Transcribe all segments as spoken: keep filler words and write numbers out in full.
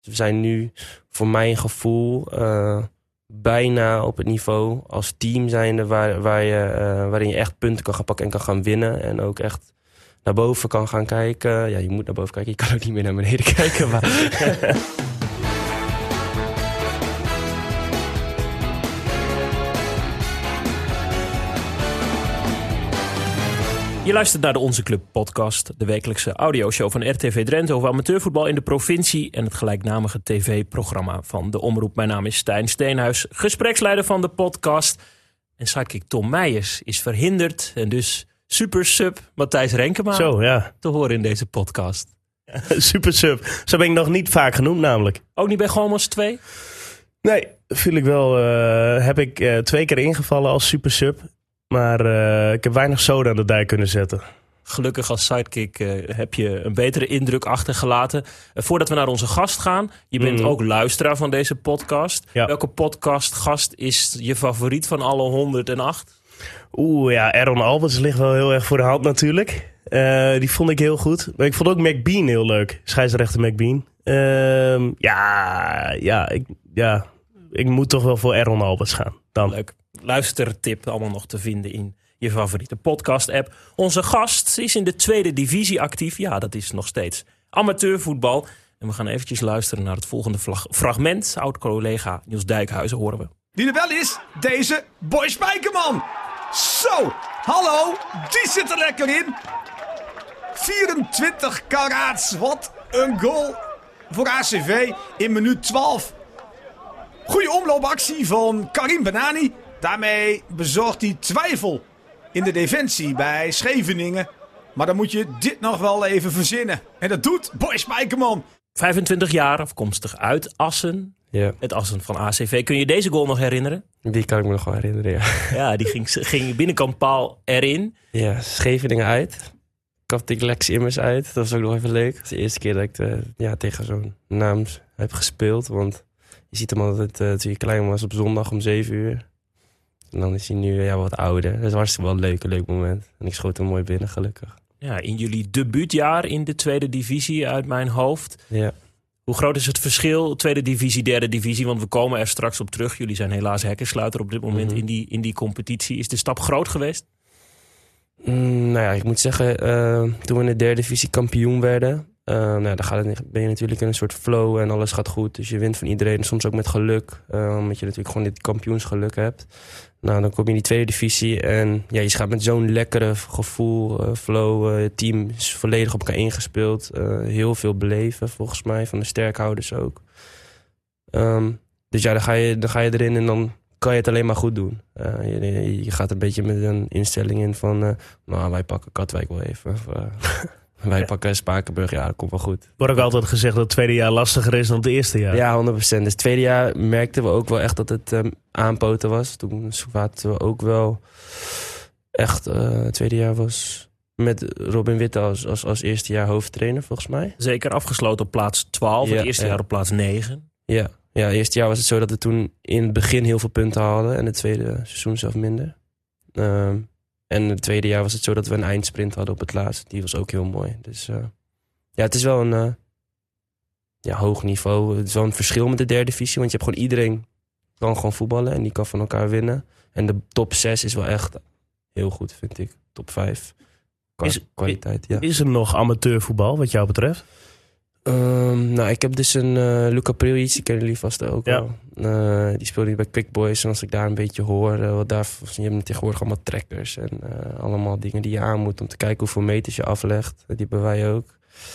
we zijn nu voor mijn gevoel uh, bijna op het niveau als team zijnde waar, waar je, uh, waarin je echt punten kan gaan pakken en kan gaan winnen. En ook echt naar boven kan gaan kijken. Ja, je moet naar boven kijken. Je kan ook niet meer naar beneden kijken. Maar Je luistert naar de Onze Club podcast, de wekelijkse audioshow van R T V Drenthe over amateurvoetbal in de provincie en het gelijknamige tv-programma van de Omroep. Mijn naam is Stijn Steenhuis, gespreksleider van de podcast. En sidekick Tom Meijers is verhinderd en dus super sub Matthijs Renkema Zo, ja. te horen in deze podcast. Super sub. Zo ben ik nog niet vaak genoemd namelijk. Ook niet bij Gomos twee? Nee, viel ik wel. Uh, heb ik uh, twee keer ingevallen als super sub. Maar uh, ik heb weinig soda aan de dijk kunnen zetten. Gelukkig als sidekick uh, heb je een betere indruk achtergelaten. Uh, voordat we naar onze gast gaan. Je bent mm. ook luisteraar van deze podcast. Ja. Welke podcastgast is je favoriet van alle honderd acht? Oeh ja, Aaron Alberts ligt wel heel erg voor de hand natuurlijk. Uh, die vond ik heel goed. Maar ik vond ook McBean heel leuk. Scheidsrechter McBean. Uh, ja, ja, ik, ja, ik moet toch wel voor Aaron Alberts gaan. Dan. Leuk. Luistertip allemaal nog te vinden in je favoriete podcast-app. Onze gast is in de tweede divisie actief. Ja, dat is nog steeds amateurvoetbal. En we gaan eventjes luisteren naar het volgende vlag- fragment. Oud-collega Niels Dijkhuizen horen we. Die er wel is, deze Boy Spijkerman. Zo, hallo, die zit er lekker in. vierentwintig karaats, wat een goal voor A C V in minuut twaalf. Goeie omloopactie van Karim Benani. Daarmee bezorgt hij twijfel in de defensie bij Scheveningen. Maar dan moet je dit nog wel even verzinnen. En dat doet Boy Spijkerman. vijfentwintig jaar, afkomstig uit Assen. Ja. Het Assen van A C V. Kun je deze goal nog herinneren? Die kan ik me nog wel herinneren, ja. Ja, die ging, ging binnenkant paal erin. Ja, Scheveningen uit. Kapte ik Lex Immers uit. Dat was ook nog even leuk. Dat is de eerste keer dat ik de, ja, tegen zo'n naam heb gespeeld. Want je ziet hem altijd uh, toen je klein was op zondag om zeven uur. En dan is hij nu ja, wat ouder. Dat is hartstikke wel een leuk, leuk moment. En ik schoot hem mooi binnen, gelukkig. Ja, in jullie debuutjaar in de tweede divisie uit mijn hoofd. Ja. Hoe groot is het verschil, tweede divisie, derde divisie? Want we komen er straks op terug. Jullie zijn helaas hekkensluiter op dit moment mm-hmm. in, die, in die competitie. Is de stap groot geweest? Mm, nou ja, ik moet zeggen, uh, toen we in de derde divisie kampioen werden... Uh, nou, dan gaat het, ben je natuurlijk in een soort flow en alles gaat goed. Dus je wint van iedereen, soms ook met geluk. Uh, omdat je natuurlijk gewoon dit kampioensgeluk hebt. Nou, dan kom je in die tweede divisie en ja, je gaat met zo'n lekkere gevoel, uh, flow. Uh, het team is volledig op elkaar ingespeeld. Uh, heel veel beleven volgens mij, van de sterkhouders ook. Um, dus ja, dan ga, je, dan ga je erin en dan kan je het alleen maar goed doen. Uh, je, je gaat een beetje met een instelling in van... Uh, nou, wij pakken Katwijk wel even. Of, uh, wij ja. pakken Spakenburg, ja, dat komt wel goed. Wordt ook altijd gezegd dat het tweede jaar lastiger is dan het eerste jaar. Ja, honderd procent. Dus het tweede jaar merkten we ook wel echt dat het um, aanpoten was. Toen zaten we ook wel echt... Uh, het tweede jaar was met Robin Witte als, als, als eerste jaar hoofdtrainer, volgens mij. Zeker, afgesloten op plaats twaalf. Ja, het eerste ja. jaar op plaats negen. Ja. Ja, het eerste jaar was het zo dat we toen in het begin heel veel punten hadden. En het tweede seizoen zelf minder. Um, en het tweede jaar was het zo dat we een eindsprint hadden op het laatst. Die was ook heel mooi. Dus uh, ja, het is wel een uh, ja, hoog niveau. Het is wel een verschil met de derde divisie. Want je hebt gewoon iedereen kan gewoon voetballen. En die kan van elkaar winnen. En de top zes is wel echt heel goed, vind ik. Top vijf. Qua is, kwaliteit, ja. Is er nog amateurvoetbal wat jou betreft? Um, nou, ik heb dus een uh, Luca Prilic, die kennen jullie vast ook ja. wel. Uh, die speelde bij Quick Boys. En als ik daar een beetje hoor, uh, wat daar, je hebt tegenwoordig allemaal trackers en uh, allemaal dingen die je aan moet om te kijken hoeveel meters je aflegt. Die hebben wij ook.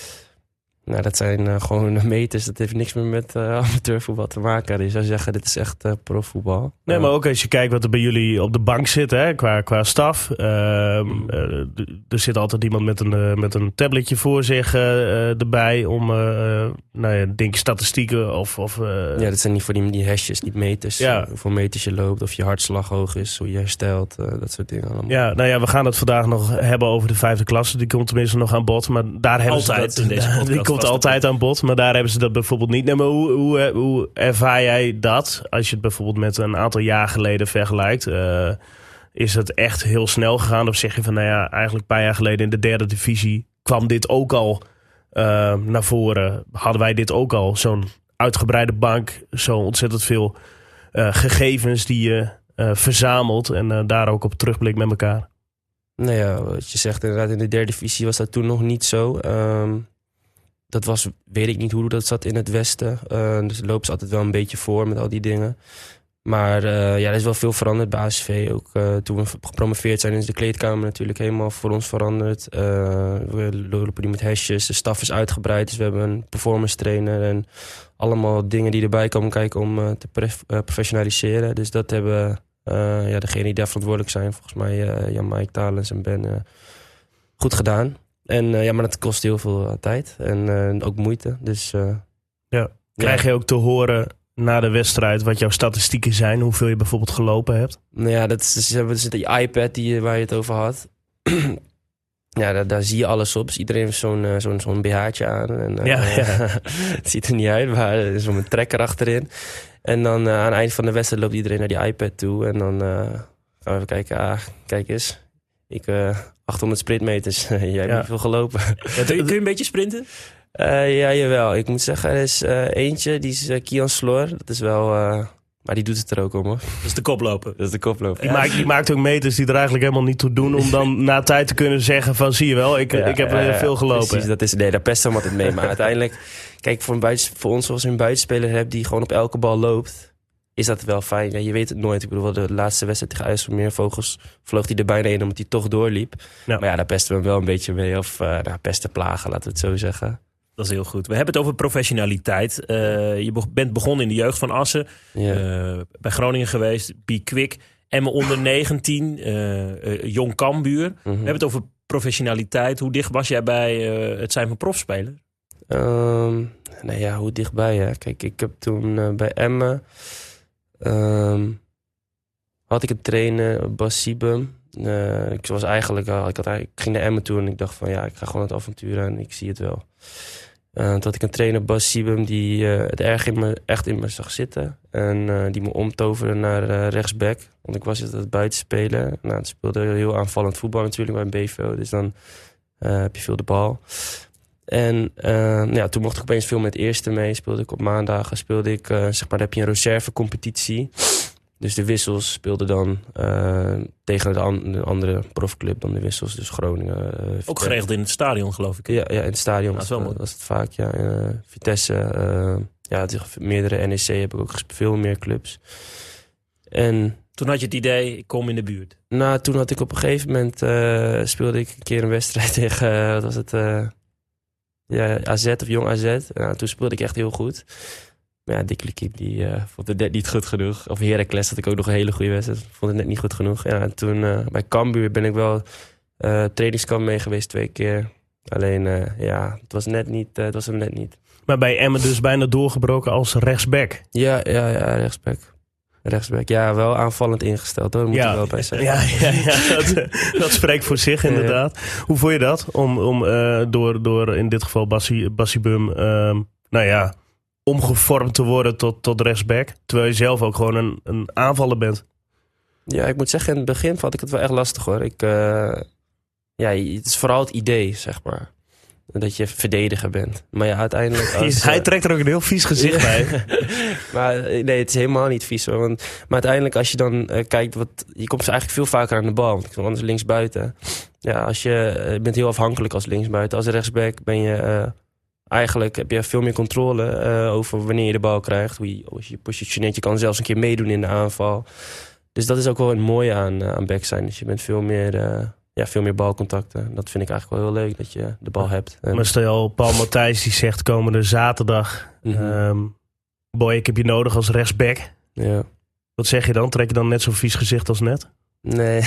Nou, dat zijn uh, gewoon meters. Dat heeft niks meer met uh, amateurvoetbal te maken. Je zou zeggen, dit is echt uh, profvoetbal. Nee, maar ook als je kijkt wat er bij jullie op de bank zit, hè, qua, qua staf. Uh, mm. uh, er zit altijd iemand met een, uh, met een tabletje voor zich uh, erbij om, uh, nou ja, denk je statistieken of... of uh... Ja, dat zijn niet voor die, die hashjes, die meters. Ja. Uh, hoeveel meters je loopt, of je hartslag hoog is, hoe je herstelt, uh, dat soort dingen allemaal. Ja, nou ja, we gaan het vandaag nog hebben over de vijfde klasse. Die komt tenminste nog aan bod, maar daar hebben altijd ze dat... in deze podcast. Die komt altijd aan bod, maar daar hebben ze dat bijvoorbeeld niet. Nee, maar hoe, hoe, hoe ervaar jij dat als je het bijvoorbeeld met een aantal jaar geleden vergelijkt? Uh, is het echt heel snel gegaan? Of zeg je van, nou ja, eigenlijk een paar jaar geleden in de derde divisie kwam dit ook al uh, naar voren? Hadden wij dit ook al, zo'n uitgebreide bank. Zo ontzettend veel uh, gegevens die je uh, verzamelt. En uh, daar ook op terugblikt met elkaar. Nou ja, wat je zegt inderdaad, in de derde divisie was dat toen nog niet zo. Um, dat was, weet ik niet hoe dat zat in het Westen. Uh, dus lopen ze altijd wel een beetje voor met al die dingen. Maar uh, ja, er is wel veel veranderd bij A C V. Ook uh, toen we gepromoveerd zijn is de kleedkamer natuurlijk helemaal voor ons veranderd. Uh, we lopen nu met hashjes, de staf is uitgebreid. Dus we hebben een performance trainer en allemaal dingen die erbij komen kijken om uh, te pre- uh, professionaliseren. Dus dat hebben uh, ja, degenen die daar verantwoordelijk zijn, volgens mij uh, Jan-Mike Talens en Ben, uh, goed gedaan. En uh, ja, maar dat kost heel veel uh, tijd en uh, ook moeite. Dus uh, ja. Krijg je ook te horen na de wedstrijd wat jouw statistieken zijn? Hoeveel je bijvoorbeeld gelopen hebt? Nou ja, dat is, dus hebben dus die iPad die, waar je het over had. Ja, daar, daar zie je alles op. Dus iedereen heeft zo'n, uh, zo'n, zo'n B H'tje aan. En, uh, ja, ja. Het ziet er niet uit, maar er is zo'n trekker achterin. En dan uh, aan het eind van de wedstrijd loopt iedereen naar die iPad toe. En dan uh, gaan we even kijken. Ah, kijk eens. Ik uh, achthonderd sprintmeters. Jij hebt ja. niet veel gelopen. Ja, kun, je, kun je een beetje sprinten? Uh, ja, jawel. Ik moet zeggen, er is uh, eentje, die is uh, Kian Sloor. Dat is wel... Uh, maar die doet het er ook om, hoor. Dat is de koploper. Dat is de koploper. Die, ja. maakt, die maakt ook meters die er eigenlijk helemaal niet toe doen... om dan na tijd te kunnen zeggen van... zie je wel, ik, ja, ik heb uh, veel gelopen. Precies, dat is, nee, daar pesten we altijd mee. Maar uiteindelijk... Kijk, voor, een buiten, voor ons als je een buitenspeler hebt... die gewoon op elke bal loopt... is dat wel fijn. Ja, je weet het nooit. Ik bedoel, de laatste wedstrijd tegen IJsselmeervogels... vloog hij er bijna in omdat hij toch doorliep. Ja. Maar ja, daar pesten we hem wel een beetje mee. Of uh, nou, pesten plagen, laten we het zo zeggen. Dat is heel goed. We hebben het over professionaliteit. Uh, je bent begonnen in de jeugd van Assen. Ja. Uh, bij Groningen geweest. Be Quick. Emmen onder negentien. Uh, uh, Jong Cambuur. Mm-hmm. We hebben het over professionaliteit. Hoe dicht was jij bij uh, het zijn van profspeler? Um, nou ja, hoe dichtbij, hè? Kijk, ik heb toen uh, bij Emmen... Um, had ik een trainer, Bas Siebem. Uh, ik was eigenlijk al, ik, had, ik ging naar Emmen toe en ik dacht van ja, ik ga gewoon het avontuur aan. Ik zie het wel. Uh, toen had ik een trainer, Bas Siebem, die uh, het erg in me, echt in me zag zitten. En uh, die me omtoverde naar uh, rechtsback. Want ik was het buiten spelen. Nou, het speelde heel aanvallend voetbal natuurlijk bij een B V O. Dus dan uh, heb je veel de bal. En uh, nou ja, toen mocht ik opeens veel met het eerste mee. Speelde ik op maandagen. Speelde ik, uh, zeg maar, dan heb je een reservecompetitie. Dus de wissels speelden dan uh, tegen de, an- de andere profclub dan de wissels. Dus Groningen. Uh, Ook geregeld in het stadion, geloof ik. Ja, ja in het stadion ja, was, wel was het vaak. Ja. Uh, Vitesse. Uh, ja, tegen meerdere N E C heb ik ook gespeeld. Veel meer clubs. En toen had je het idee, ik kom in de buurt. Nou, toen had ik op een gegeven moment... Uh, speelde ik een keer een wedstrijd tegen... Uh, wat was het... Uh, ja, A Z of Jong A Z. Nou, toen speelde ik echt heel goed. Maar ja, Dick Lekiep, die uh, vond het net niet goed genoeg. Of Heracles had ik ook nog een hele goede wedstrijd. Vond het net niet goed genoeg. Ja, en toen uh, bij Cambuur ben ik wel uh, trainingskamp mee geweest twee keer. Alleen, uh, ja, het was, net niet, uh, het was hem net niet. Maar bij Emmen dus bijna doorgebroken als rechtsback. Ja, ja, ja, rechtsback. Rechtsback, ja, wel aanvallend ingesteld hoor, moet ja, ik wel bij zeggen. Ja, ja, ja dat, dat spreekt voor zich inderdaad. Ja. Hoe vond je dat? Om, om uh, door, door in dit geval Bassi, Bassi Bum, uh, nou ja, omgevormd te worden tot, tot rechtsback. Terwijl je zelf ook gewoon een, een aanvaller bent. Ja, ik moet zeggen, in het begin vond ik het wel echt lastig hoor. Ik, uh, ja, het is vooral het idee, zeg maar. Dat je verdediger bent. Maar ja, uiteindelijk... Als, Hij trekt er ook een heel vies gezicht bij. Maar nee, het is helemaal niet vies hoor. Want, maar uiteindelijk als je dan uh, kijkt... Wat, je komt eigenlijk veel vaker aan de bal. Want ik ben anders linksbuiten. Ja, als je uh, bent heel afhankelijk als linksbuiten. Als rechtsback ben je... Uh, eigenlijk heb je veel meer controle uh, over wanneer je de bal krijgt. Hoe je, als je positioneert. Je kan zelfs een keer meedoen in de aanval. Dus dat is ook wel een mooie aan, uh, aan back zijn. Dus je bent veel meer... Uh, Ja, veel meer balcontacten. Dat vind ik eigenlijk wel heel leuk, dat je de bal hebt. En... Maar stel, Paul Matthijs die zegt komende zaterdag... Mm-hmm. Um, boy, ik heb je nodig als rechtsback. Ja. Wat zeg je dan? Trek je dan net zo'n vies gezicht als net? Nee.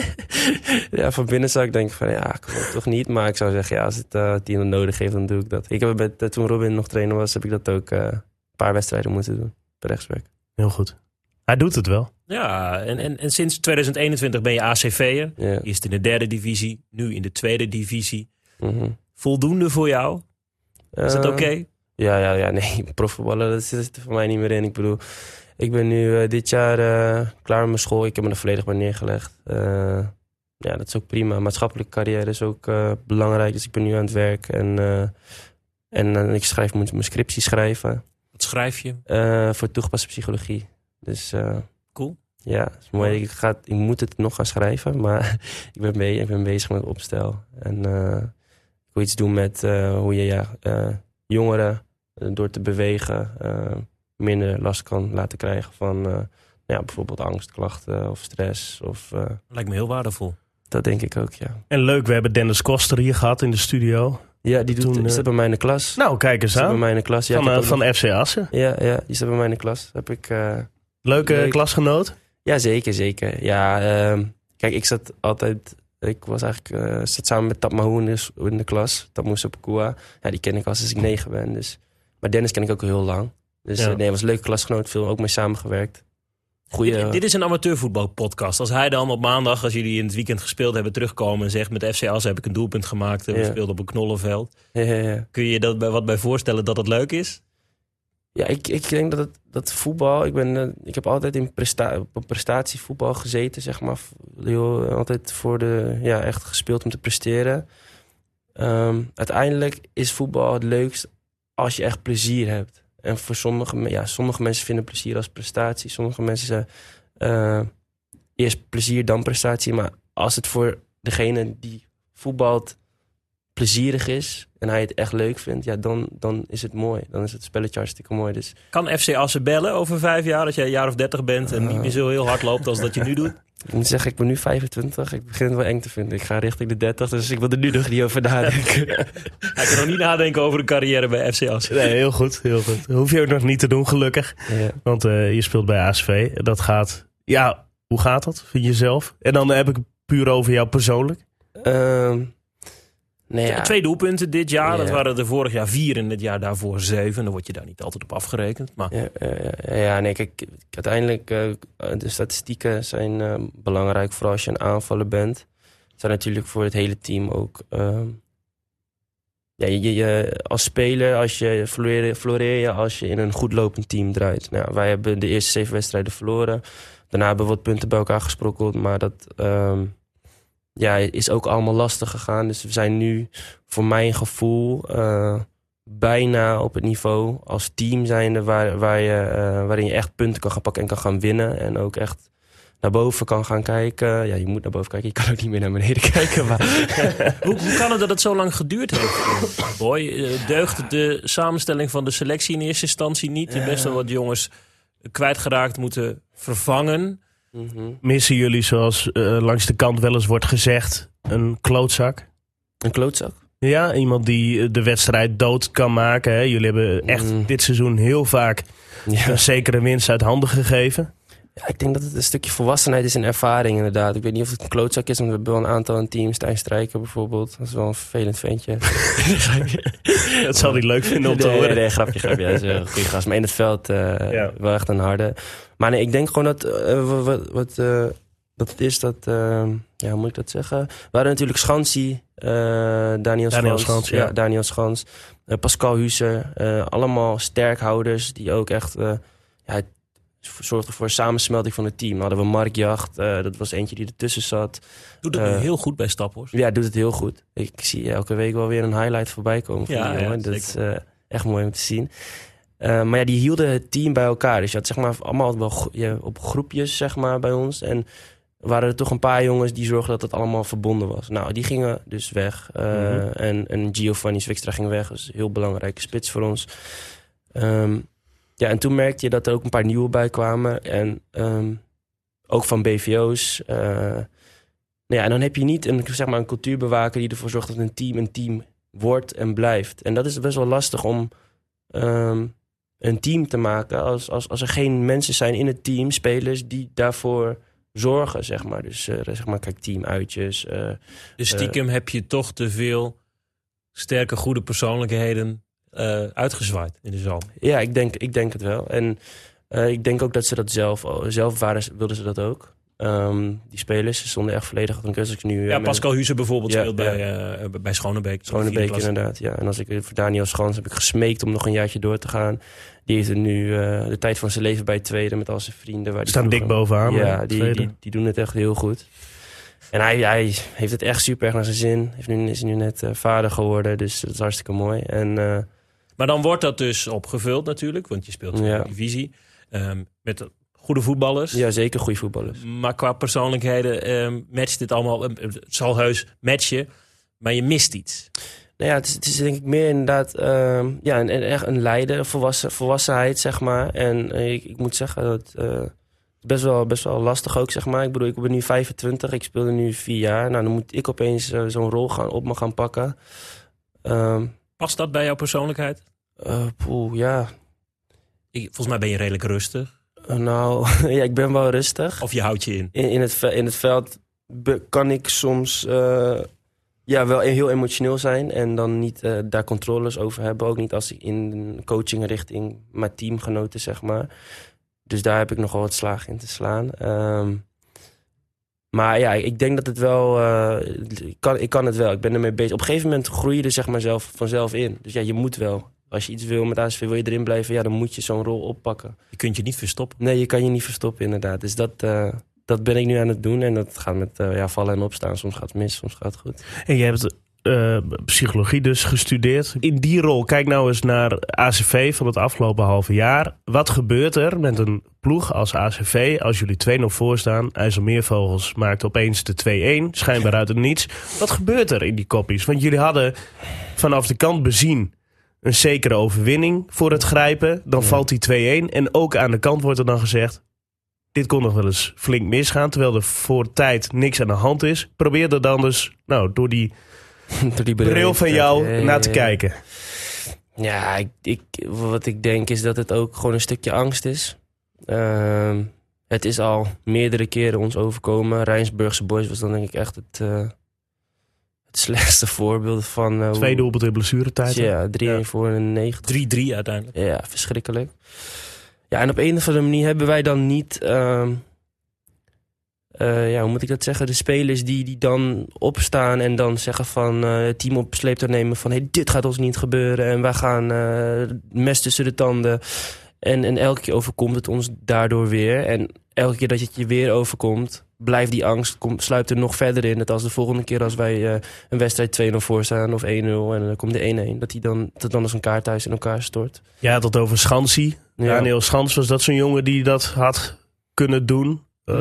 Ja, van binnen zou ik denken van ja, ik wil toch niet. Maar ik zou zeggen, ja, als het uh, team nodig heeft, dan doe ik dat. Ik heb met, uh, toen Robin nog trainer was, heb ik dat ook uh, een paar wedstrijden moeten doen. De rechtsback. Heel goed. Hij doet het wel. Ja, en, en, en sinds tweeduizend eenentwintig ben je A C V'er. Ja. Eerst in de derde divisie, nu in de tweede divisie. Mm-hmm. Voldoende voor jou? Is uh, dat oké? Okay? Ja, ja, ja, nee. Profvoetballen, dat zit er voor mij niet meer in. Ik bedoel, ik ben nu uh, dit jaar uh, klaar met mijn school. Ik heb me er volledig bij neergelegd. Uh, ja, dat is ook prima. Maatschappelijke carrière is ook uh, belangrijk. Dus ik ben nu aan het werk. En, uh, en uh, ik schrijf, moet mijn scriptie schrijven. Wat schrijf je? Uh, voor toegepaste psychologie. Dus uh, cool. Ja, dat is mooi. Ik, ga, ik moet het nog gaan schrijven, maar ik ben, mee, ik ben bezig met opstel. En uh, ik wil iets doen met uh, hoe je ja, uh, jongeren uh, door te bewegen uh, minder last kan laten krijgen van uh, ja, bijvoorbeeld angstklachten of stress. Of, uh, Lijkt me heel waardevol. Dat denk ik ook, ja. En leuk, we hebben Dennis Koster hier gehad in de studio. Ja, die, doet, Toen, die uh, staat bij mij in de klas. Nou, kijk eens aan. Bij mij in de klas. Ja, van uh, van nog... F C Assen. Ja, ja, die staat bij mij in de klas. Heb ik, uh, Leuke leuk... klasgenoot? Ja, zeker, zeker. Ja, uh, kijk, ik zat altijd... Ik was eigenlijk, uh, zat samen met Tap Mahou in de, in de klas. Tap Moussapakua. Ja, die ken ik al sinds ik negen ben. Dus. Maar Dennis ken ik ook al heel lang. Dus ja. uh, nee, was een leuke klasgenoot. Veel ook mee samengewerkt. Goeie, dit, dit is een amateurvoetbalpodcast. Als hij dan op maandag, als jullie in het weekend gespeeld hebben, terugkomen en zegt met F C Assen heb ik een doelpunt gemaakt. We ja. speelden op een knollenveld. Ja, ja, ja. Kun je je dat bij, wat bij voorstellen dat het leuk is? Ja, ik, ik denk dat het dat voetbal... Ik, ben, uh, ik heb altijd in presta- op prestatievoetbal gezeten, zeg maar. Heel, altijd voor de... Ja, echt gespeeld om te presteren. Um, uiteindelijk is voetbal het leukst als je echt plezier hebt. En voor sommige, ja, sommige mensen vinden plezier als prestatie. Sommige mensen uh, eerst plezier, dan prestatie. Maar als het voor degene die voetbalt plezierig is en hij het echt leuk vindt, ja, dan, dan is het mooi. Dan is het spelletje hartstikke mooi. Dus. Kan F C Assen bellen over vijf jaar, als jij een jaar of dertig bent en uh, niet meer zo heel hard loopt als dat je nu doet? Ik moet zeggen, ik ben nu vijfentwintig. Ik begin het wel eng te vinden. Ik ga richting de dertig, dus ik wil er nu nog niet over nadenken. Hij kan nog niet nadenken over een carrière bij F C Assen. Nee, heel goed, heel goed. Dat hoef je ook nog niet te doen, gelukkig. Ja. Want uh, je speelt bij A S V. Dat gaat, ja, hoe gaat dat? Vind je zelf? En dan heb ik het puur over jou persoonlijk. Um, nee, ja. Twee doelpunten dit jaar. Ja. Dat waren er vorig jaar vier en het jaar daarvoor zeven. Dan word je daar niet altijd op afgerekend. Maar... Ja, ja, ja, nee, kijk, uiteindelijk, uh, de statistieken zijn uh, belangrijk, vooral als je een aanvaller bent. Het zijn natuurlijk voor het hele team ook... Uh, ja, je, je, als speler, als je floreer, floreer je als je in een goed lopend team draait. Nou, wij hebben de eerste zeven wedstrijden verloren. Daarna hebben we wat punten bij elkaar gesprokkeld, maar dat... Um, Ja, is ook allemaal lastig gegaan. Dus we zijn nu, voor mijn gevoel, uh, bijna op het niveau als team zijnde waar, waar je, uh, waarin je echt punten kan gaan pakken en kan gaan winnen. En ook echt naar boven kan gaan kijken. Ja, je moet naar boven kijken. Je kan ook niet meer naar beneden kijken. Maar hoe, hoe kan het dat het zo lang geduurd heeft? Boy, uh, deugt de samenstelling van de selectie in eerste instantie niet? Je hebt best wel wat jongens kwijtgeraakt moeten vervangen. Mm-hmm. Missen jullie, zoals uh, langs de kant wel eens wordt gezegd, een klootzak? Een klootzak? Ja, iemand die de wedstrijd dood kan maken. Hè? Jullie hebben echt mm. dit seizoen heel vaak ja. een zekere winst uit handen gegeven. Ja, ik denk dat het een stukje volwassenheid is en ervaring inderdaad. Ik weet niet of het een klootzak is, want we hebben wel een aantal in teams. Stijn Strijker bijvoorbeeld, dat is wel een vervelend ventje. Dat zal hij leuk vinden om te nee, horen. Nee, nee, grapje, grapje. Dat is een goede gast. Maar in het veld uh, ja. wel echt een harde. Maar nee, ik denk gewoon dat uh, wat, wat uh, dat het is dat, uh, ja, hoe moet ik dat zeggen? We hadden natuurlijk Schansie, uh, Daniel, Daniel Schans, Schans, ja. ja, Daniel Schans, uh, Pascal Huser, uh, allemaal sterkhouders die ook echt, uh, ja, zorgden voor een samensmelting van het team. Dan hadden we Mark Jacht, uh, dat was eentje die ertussen zat. Doet het uh, nu heel goed bij Staphorst? Ja, doet het heel goed. Ik zie elke week wel weer een highlight voorbij komen. Van ja, die, ja, dat zeker. is uh, echt mooi om te zien. Uh, maar ja, die hielden het team bij elkaar. Dus je had zeg maar allemaal wel gro- ja, op groepjes zeg maar bij ons. En waren er toch een paar jongens die zorgden dat het allemaal verbonden was. Nou, die gingen dus weg. Uh, mm-hmm. En, en Giovanni Zwikstra ging weg. Dat is een heel belangrijke spits voor ons. Um, ja, en toen merkte je dat er ook een paar nieuwe bij kwamen. En um, ook van B V O's. Uh, nou ja, en dan heb je niet een, zeg maar een cultuurbewaker die ervoor zorgt dat een team een team wordt en blijft. En dat is best wel lastig om um, een team te maken als, als, als er geen mensen zijn in het team, spelers, die daarvoor zorgen, zeg maar. Dus uh, zeg maar, kijk, teamuitjes. Uh, dus stiekem uh, heb je toch te veel sterke, goede persoonlijkheden uh, uitgezwaaid in de zaal. Ja, ik denk, ik denk het wel. En uh, ik denk ook dat ze dat zelf, zelf waren, wilden ze dat ook. Um, die spelers ze stonden echt volledig op een kus. Ik nu, ja, uh, Pascal Huser bijvoorbeeld ja, speelt ja. bij, uh, bij Schonebeek. Schonebeek inderdaad, ja. En als ik voor Daniel Schans heb ik gesmeekt om nog een jaartje door te gaan. Die heeft er nu uh, de tijd van zijn leven bij tweede met al zijn vrienden. Waar die staan dik bovenaan. Ja, die, die, die, die doen het echt heel goed. En hij, hij heeft het echt super erg naar zijn zin. Heeft nu, is nu net uh, vader geworden, dus dat is hartstikke mooi. En uh, Maar dan wordt dat dus opgevuld natuurlijk, want je speelt in Ja. de divisie. Um, met goede voetballers. Ja, zeker goede voetballers. Maar qua persoonlijkheden um, matcht dit allemaal. Um, het zal heus matchen, maar je mist iets. Nou ja, het is, het is denk ik meer inderdaad uh, ja, een, een, echt een leider, volwassen, volwassenheid, zeg maar. En uh, ik, ik moet zeggen dat uh, het best wel, best wel lastig ook, zeg maar. Ik bedoel, ik ben nu vijfentwintig, ik speelde nu vier jaar. Nou, dan moet ik opeens uh, zo'n rol gaan, op me gaan pakken. Um, Past dat bij jouw persoonlijkheid? Uh, poeh, ja. Ik, volgens mij ben je redelijk rustig. Uh, nou, ja, ik ben wel rustig. Of je houdt je in? In, in, het, in het veld be, kan ik soms uh, ja, wel heel emotioneel zijn. En dan niet uh, daar controles over hebben. Ook niet als ik in coaching richting mijn teamgenoten, zeg maar. Dus daar heb ik nogal wat slagen in te slaan. Um, maar ja, ik denk dat het wel... Uh, ik, kan, ik kan het wel, ik ben ermee bezig. Op een gegeven moment groei je er zeg maar zelf, vanzelf in. Dus ja, je moet wel. Als je iets wil met A C V, wil je erin blijven... ja, dan moet je zo'n rol oppakken. Je kunt je niet verstoppen. Nee, je kan je niet verstoppen inderdaad. Dus dat, uh, dat ben ik nu aan het doen. En dat gaat met uh, ja, vallen en opstaan. Soms gaat het mis, soms gaat het goed. En je hebt uh, psychologie dus gestudeerd. In die rol, kijk nou eens naar A C V van het afgelopen halve jaar. Wat gebeurt er met een ploeg als A C V als jullie twee nul voor staan? IJsselmeervogels maakt opeens de twee-een, schijnbaar uit het niets. Wat gebeurt er in die koppies? Want jullie hadden vanaf de kant bezien een zekere overwinning voor het grijpen. Dan ja. valt die twee-een. En ook aan de kant wordt er dan gezegd... dit kon nog wel eens flink misgaan. Terwijl er voor tijd niks aan de hand is. Probeer er dan dus nou, door die, door die bril van jou ja, ja, naar te ja. kijken. Ja, ik, ik, wat ik denk is dat het ook gewoon een stukje angst is. Uh, het is al meerdere keren ons overkomen. Rijnsburgse Boys was dan denk ik echt het... Uh, Het slechtste voorbeeld van... Uh, Twee doelpunten in blessuretijd. Ja, drie-een ja. voor een negentig. drie drie uiteindelijk. Ja, verschrikkelijk. Ja, en op een of andere manier hebben wij dan niet... Uh, uh, ja, hoe moet ik dat zeggen? De spelers die, die dan opstaan en dan zeggen van... Uh, het team op sleeptouw nemen van... Hey, dit gaat ons niet gebeuren en wij gaan uh, mes tussen de tanden. En, en elke keer overkomt het ons daardoor weer. En elke keer dat het je weer overkomt... blijft die angst, kom, sluipt er nog verder in. Dat als de volgende keer als wij uh, een wedstrijd twee nul voor staan of één nul... en dan komt de één-een, dat die dan, dat dan als een kaarthuis in elkaar stort. Ja, tot over Schansie. Ja. Daniel Schans, was dat zo'n jongen die dat had kunnen doen? Uh,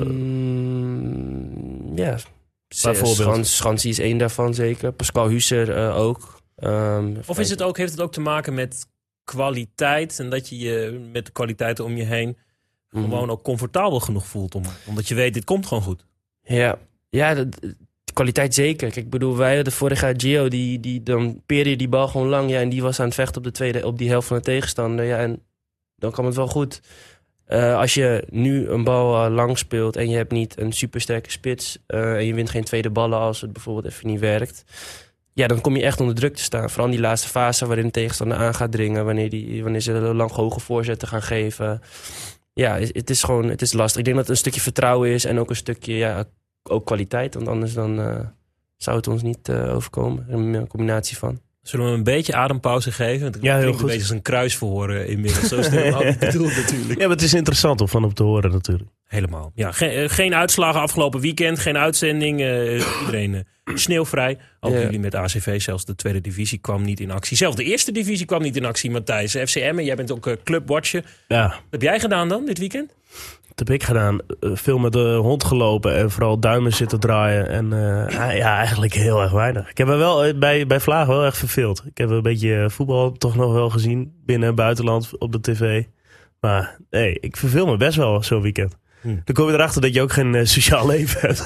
mm, ja, bijvoorbeeld. Schans, Schansie is één daarvan zeker. Pascal Huser uh, ook. Um, of is het ook, heeft het ook te maken met kwaliteit... en dat je je met de kwaliteiten om je heen... gewoon ook comfortabel genoeg voelt. Om, omdat je weet, dit komt gewoon goed. Ja, ja de, de kwaliteit zeker. Kijk, ik bedoel, wij hadden vorig jaar Gio, die, die dan peerde je die bal gewoon lang. Ja, en die was aan het vechten op de tweede, op die helft van de tegenstander. Ja, en dan kwam het wel goed. Uh, als je nu een bal uh, lang speelt en je hebt niet een supersterke spits... Uh, en je wint geen tweede ballen als het bijvoorbeeld even niet werkt... ja, dan kom je echt onder druk te staan. Vooral in die laatste fase waarin de tegenstander aan gaat dringen... wanneer, die, wanneer ze lang hoge voorzetten gaan geven... Ja, het is gewoon het is lastig. Ik denk dat het een stukje vertrouwen is en ook een stukje ja, ook kwaliteit. Want anders dan uh, zou het ons niet uh, overkomen. Een combinatie van. Zullen we een beetje adempauze geven? Want het ja, heel goed. Een beetje als een kruisverhoor uh, inmiddels. Zo is het helemaal bedoeld natuurlijk. Ja, maar het is interessant om van op te horen natuurlijk. Helemaal. Ja, geen, geen uitslagen afgelopen weekend, geen uitzending. Uh, iedereen uh, sneeuwvrij. Ook ja. jullie met A C V, zelfs de tweede divisie kwam niet in actie. Zelfs de eerste divisie kwam niet in actie, Matthijs. F C Emmen, jij bent ook uh, clubwatcher. Ja. Wat heb jij gedaan dan dit weekend? Dat heb ik gedaan. Uh, veel met de hond gelopen en vooral duimen zitten draaien. En uh, ja, eigenlijk heel erg weinig. Ik heb me wel bij, bij Vlaag wel echt verveeld. Ik heb een beetje voetbal toch nog wel gezien binnen en buitenland op de tv. Maar hey, ik verveel me best wel zo'n weekend. Hm. Dan kom je erachter dat je ook geen uh, sociaal leven hebt.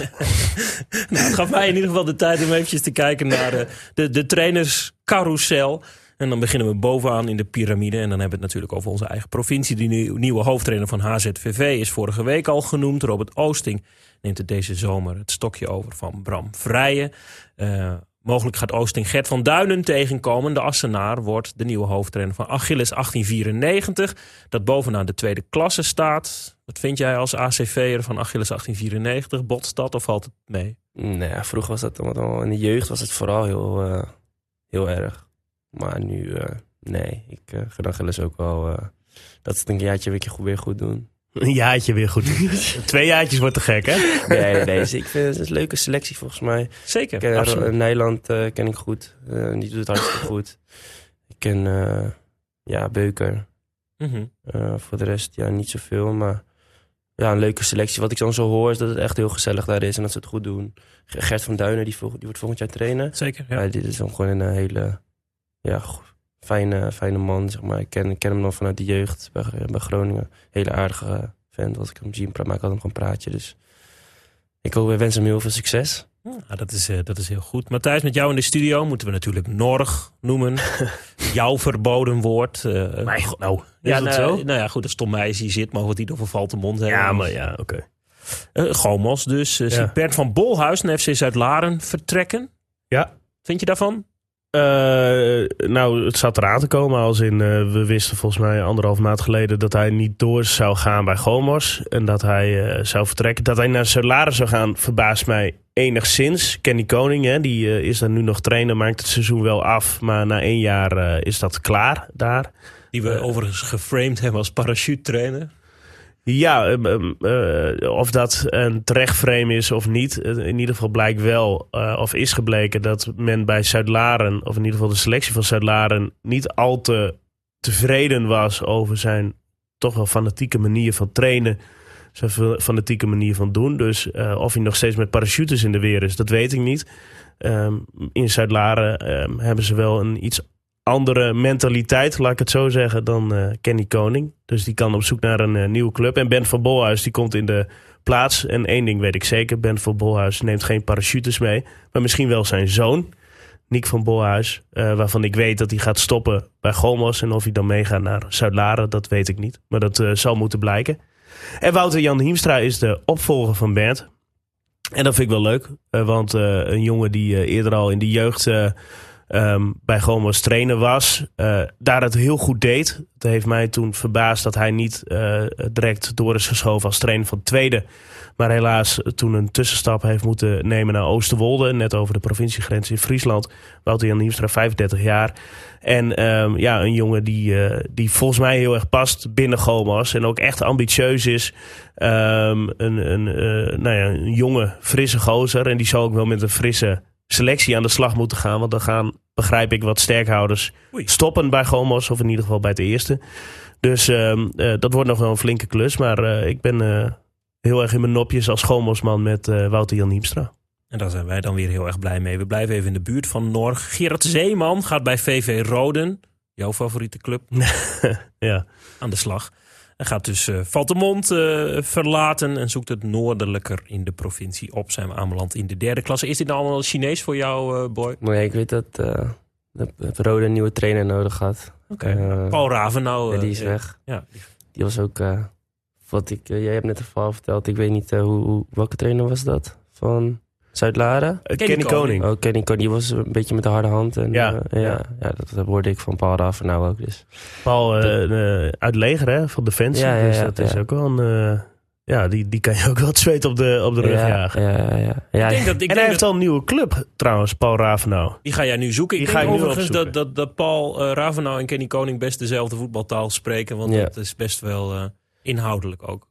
Nou, het gaf mij in ieder geval de tijd om eventjes te kijken naar de, de, de trainerscarousel. En dan beginnen we bovenaan in de piramide. En dan hebben we het natuurlijk over onze eigen provincie. Die nieuw, nieuwe hoofdtrainer van H Z V V is vorige week al genoemd. Robert Oosting neemt er deze zomer het stokje over van Bram Vrijen. Uh, mogelijk gaat Oosting Gert van Duinen tegenkomen. De Assenaar wordt de nieuwe hoofdtrainer van Achilles achttien vierennegentig. Dat bovenaan de tweede klasse staat. Wat vind jij als A C V'er van Achilles achttien vierennegentig? Botst dat of valt het mee? Nee, vroeger was dat allemaal... In de jeugd was het vooral heel, uh, heel erg. Maar nu, uh, nee. Ik uh, ga Achilles ook wel... Uh, dat het een jaartje weer goed, weer goed doen. Een jaartje weer goed doen. Twee jaartjes wordt te gek, hè? Nee, nee, nee. Ik vind het een leuke selectie volgens mij. Zeker, ken, Nederland uh, ken ik goed. Uh, die doet het hartstikke goed. Ik ken uh, ja, Beuker. Mm-hmm. Uh, voor de rest ja, niet zoveel, maar ja, een leuke selectie. Wat ik dan zo hoor is dat het echt heel gezellig daar is en dat ze het goed doen. Gert van Duinen, die, vol- die wordt volgend jaar trainen. Zeker, ja. Ja, dit is dan gewoon een hele ja, fijne, fijne man, zeg maar. Ik ken, ik ken hem dan vanuit de jeugd bij, bij Groningen. Hele aardige vent. Als ik hem zie, maak ik altijd hem gewoon praatje. Dus ik hoop, wens hem heel veel succes. Ja, dat is, uh, dat is heel goed. Matthijs, met jou in de studio moeten we natuurlijk Norg noemen. Jouw verboden woord. Uh, maar nou, is ja, dat nou, zo? Nou ja, goed, als Tom Meijs hier zit, mogen we het niet over valt de mond hebben. Ja, maar ja, oké. Okay. Uh, Gomos dus. Uh, ja. Ziet Bernd van Bolhuis naar F C Zuid-Laren vertrekken. Ja. Vind je daarvan? Uh, nou, het zat eraan te komen als in... Uh, we wisten volgens mij anderhalf maand geleden... dat hij niet door zou gaan bij Gomos. En dat hij uh, zou vertrekken. Dat hij naar Zuid-Laren zou gaan, verbaast mij enigszins. Kenny Koning, hè, die uh, is daar nu nog trainer, maakt het seizoen wel af. Maar na één jaar uh, is dat klaar daar. Die we uh, overigens geframed hebben als parachute-trainer. Ja, uh, uh, of dat een terecht frame is of niet. Uh, in ieder geval blijkt wel, uh, of is gebleken... dat men bij Zuid-Laren, of in ieder geval de selectie van Zuid-Laren... niet al te tevreden was over zijn toch wel fanatieke manier van trainen... zijn fanatieke manier van doen. Dus uh, of hij nog steeds met parachutes in de weer is, dat weet ik niet. Um, in Zuid-Laren um, hebben ze wel een iets andere mentaliteit, laat ik het zo zeggen, dan uh, Kenny Koning. Dus die kan op zoek naar een uh, nieuwe club. En Ben van Bolhuis die komt in de plaats. En één ding weet ik zeker, Ben van Bolhuis neemt geen parachutes mee. Maar misschien wel zijn zoon, Nick van Bolhuis. Uh, waarvan ik weet dat hij gaat stoppen bij Gomos. En of hij dan meegaat naar Zuid-Laren, dat weet ik niet. Maar dat uh, zal moeten blijken. En Wouter Jan Hiemstra is de opvolger van Bernd. En dat vind ik wel leuk. Uh, want uh, een jongen die uh, eerder al in de jeugd uh, um, bij Gomos trainer was. Uh, daar het heel goed deed. Het heeft mij toen verbaasd dat hij niet uh, direct door is geschoven als trainer van het tweede. Maar helaas toen een tussenstap heeft moeten nemen naar Oosterwolde. Net over de provinciegrens in Friesland. Wouter Jan Hiemstra, vijfendertig jaar. En um, ja, een jongen die, uh, die volgens mij heel erg past binnen Gomos. En ook echt ambitieus is. Um, een, een, uh, nou ja, een jonge, frisse gozer. En die zal ook wel met een frisse selectie aan de slag moeten gaan. Want dan gaan, begrijp ik, wat sterkhouders Oei. stoppen bij Gomos. Of in ieder geval bij het eerste. Dus um, uh, dat wordt nog wel een flinke klus. Maar uh, ik ben uh, heel erg in mijn nopjes als Gomosman met uh, Wouter Jan Hiemstra. En daar zijn wij dan weer heel erg blij mee. We blijven even in de buurt van Norg. Gerard Zeeman gaat bij V V Roden, jouw favoriete club, ja. aan de slag. Hij gaat dus uh, Valtemont uh, verlaten en zoekt het noordelijker in de provincie op. Zijn we aanbeland in de derde klasse. Is dit nou allemaal Chinees voor jou, uh, Boy? Maar ja, ik weet dat, uh, dat Roden een nieuwe trainer nodig had. Oké, okay. uh, Paul Ravenau. Uh, ja, die is weg. Ja. Die was ook, uh, wat ik, uh, jij hebt net een verhaal verteld. Ik weet niet, uh, hoe, hoe, welke trainer was dat? Van Zuid-Laren? Uh, Kenny, Kenny Koning. Oh, Kenny Koning. Die was een beetje met de harde hand. En, ja, uh, ja, ja. ja dat, dat hoorde ik van Paul Ravenau ook. Dus. Paul uh, uh, uit leger, hè, van Defensie. Ja, ja, dus ja, dat ja. is ook wel een... Uh, ja, die, die kan je ook wel het zweet op de, op de rug ja, jagen. Ja, ja, ja. ja. Ik denk dat, ik en denk hij heeft dat... al een nieuwe club trouwens, Paul Ravenau. Die ga jij nu zoeken. Ik die denk ga ik overigens dat, dat, dat Paul uh, Ravenau en Kenny Koning best dezelfde voetbaltaal spreken. Want ja. dat is best wel uh, inhoudelijk ook.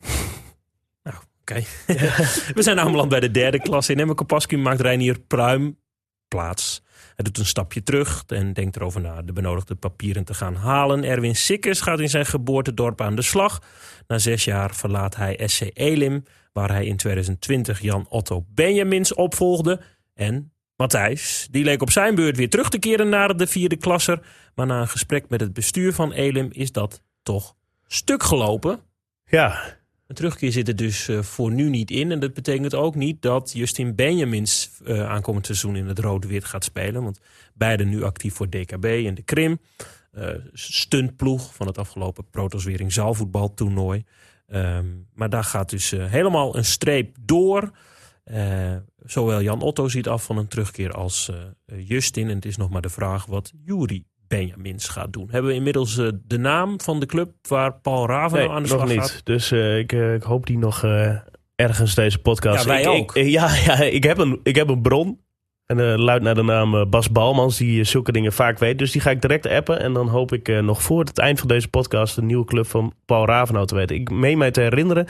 nou, oké. Okay. We zijn aanbeland bij de derde klasse. In Emmen-Kopaski maakt Reinier Pruim plaats. Hij doet een stapje terug en denkt erover na de benodigde papieren te gaan halen. Erwin Sikkers gaat in zijn geboortedorp aan de slag. Na zes jaar verlaat hij S C Elim, waar hij in tweeduizend twintig Jan Otto Benjamins opvolgde. En Matthijs, die leek op zijn beurt weer terug te keren naar de vierde klasser. Maar na een gesprek met het bestuur van Elim is dat toch stuk gelopen. Ja. Een terugkeer zit er dus uh, voor nu niet in. En dat betekent ook niet dat Justin Benjamins uh, aankomend seizoen in het rood-wit gaat spelen. Want beide nu actief voor D K B en de Krim. Uh, stuntploeg van het afgelopen Protoswering zaalvoetbaltoernooi. Um, maar daar gaat dus uh, helemaal een streep door. Uh, zowel Jan Otto ziet af van een terugkeer als uh, Justin. En het is nog maar de vraag wat Juri Benjamins gaat doen. Hebben we inmiddels uh, de naam van de club waar Paul Ravenau nee, aan de nog slag niet. gaat? Dus uh, ik, uh, ik hoop die nog uh, ergens deze podcast. Ja, wij ik, ook. Ik, ja, ja ik, heb een, ik heb een bron. En uh, luidt naar de naam uh, Bas Balmans, die uh, zulke dingen vaak weet. Dus die ga ik direct appen. En dan hoop ik uh, nog voor het eind van deze podcast een nieuwe club van Paul Ravenau te weten. Ik meen mij te herinneren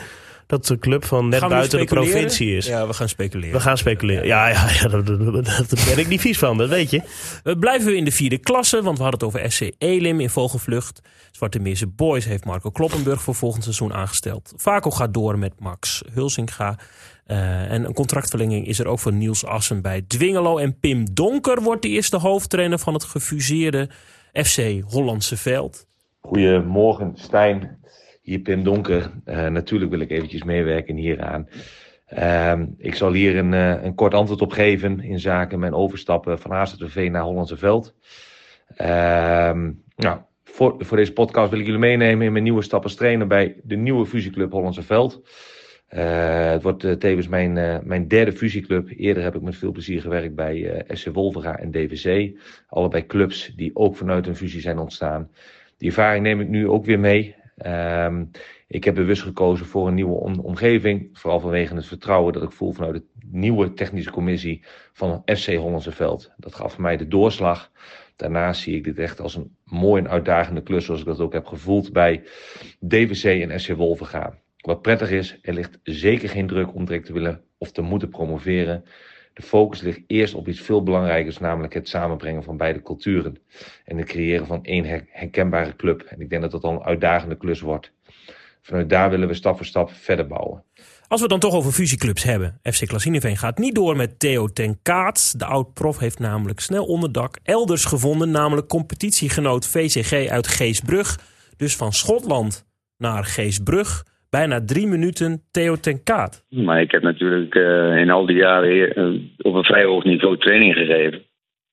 dat de club van net buiten de provincie is. Ja, we gaan speculeren. We gaan speculeren. Ja, ja, ja daar, daar ben ik niet vies van, dat weet je. We blijven in de vierde klasse, want we hadden het over S C Elim in vogelvlucht. Zwarte Meerse Boys heeft Marco Kloppenburg voor volgend seizoen aangesteld. Vaco gaat door met Max Hulsinga. Uh, en een contractverlenging is er ook voor Niels Assen bij Dwingelo. En Pim Donker wordt de eerste hoofdtrainer van het gefuseerde F C Hollandse Veld. Goedemorgen, Stijn. Hier Pim Donker. Uh, natuurlijk wil ik eventjes meewerken hieraan. Uh, ik zal hier een, uh, een kort antwoord op geven in zaken mijn overstappen van H Z V naar Hollandse Veld. Uh, nou, voor, voor deze podcast wil ik jullie meenemen in mijn nieuwe stap als trainer bij de nieuwe fusieclub Hollandse Veld. Uh, het wordt uh, tevens mijn, uh, mijn derde fusieclub. Eerder heb ik met veel plezier gewerkt bij uh, S C Wolvega en D V C. Allebei clubs die ook vanuit een fusie zijn ontstaan. Die ervaring neem ik nu ook weer mee. Uh, ik heb bewust gekozen voor een nieuwe om- omgeving. Vooral vanwege het vertrouwen dat ik voel vanuit de nieuwe technische commissie van F C Hollandse Veld. Dat gaf voor mij de doorslag. Daarnaast zie ik dit echt als een mooi en uitdagende klus, zoals ik dat ook heb gevoeld bij D V C en S C Wolvega. Wat prettig is, er ligt zeker geen druk om direct te willen of te moeten promoveren. De focus ligt eerst op iets veel belangrijkers, namelijk het samenbrengen van beide culturen. En het creëren van één her- herkenbare club. En ik denk dat dat al een uitdagende klus wordt. Vanuit daar willen we stap voor stap verder bouwen. Als we het dan toch over fusieclubs hebben. F C Klassineveen gaat niet door met Theo ten Kaat. De oud-prof heeft namelijk snel onderdak elders gevonden. Namelijk competitiegenoot V C G uit Geesbrug. Dus van Schotland naar Geesbrug. Bijna drie minuten Theo ten Kaat. Maar ik heb natuurlijk uh, in al die jaren uh, op een vrij hoog niveau training gegeven.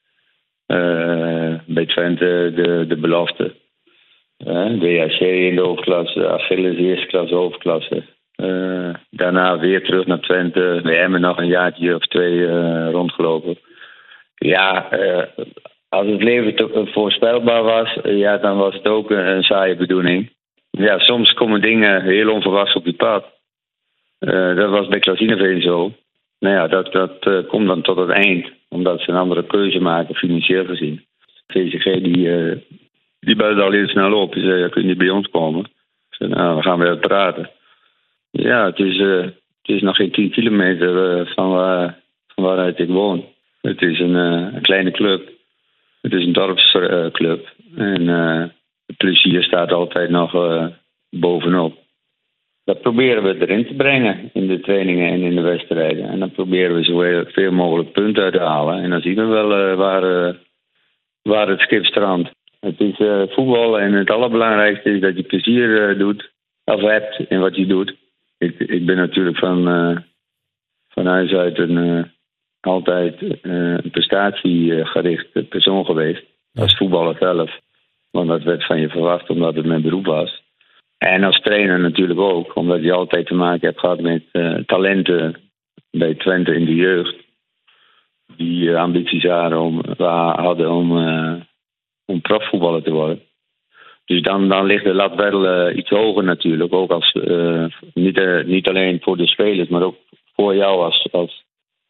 Uh, bij Twente de, de belofte. Uh, D H C in de hoofdklasse, Achilles eerste klasse hoofdklasse. Uh, daarna weer terug naar Twente. Bij Emmen nog een jaartje of twee uh, rondgelopen. Ja, uh, als het leven te voorspelbaar was, uh, ja, dan was het ook een, een saaie bedoeling. Ja, soms komen dingen heel onverwachts op je pad. Uh, dat was bij Klassineveen zo. Nou ja, dat, dat uh, komt dan tot het eind. Omdat ze een andere keuze maken, financieel gezien. V C G die, uh, die belde al heel snel op. Die zei, ja, kun je niet bij ons komen? Ik zei, nou, we gaan weer praten. Ja, het is, uh, het is nog geen tien kilometer uh, van, waar, van waaruit ik woon. Het is een, uh, een kleine club. Het is een dorpsclub. Uh, en... Uh, Het plezier staat altijd nog uh, bovenop. Dat proberen we erin te brengen in de trainingen en in de wedstrijden. En dan proberen we zoveel mogelijk punten uit te halen. En dan zien we wel uh, waar, uh, waar het schip strandt. Het is uh, voetbal en het allerbelangrijkste is dat je plezier uh, doet. Of hebt in wat je doet. Ik, ik ben natuurlijk van, uh, van huis uit een, uh, altijd uh, een prestatiegericht persoon geweest. Als voetballer zelf. Want dat werd van je verwacht omdat het mijn beroep was. En als trainer natuurlijk ook. Omdat je altijd te maken hebt gehad met uh, talenten bij Twente in de jeugd. Die uh, ambities hadden om, hadden om, uh, om profvoetballer te worden. Dus dan, dan ligt de lat wel uh, iets hoger natuurlijk. Ook als, uh, niet, uh, niet alleen voor de spelers, maar ook voor jou als, als,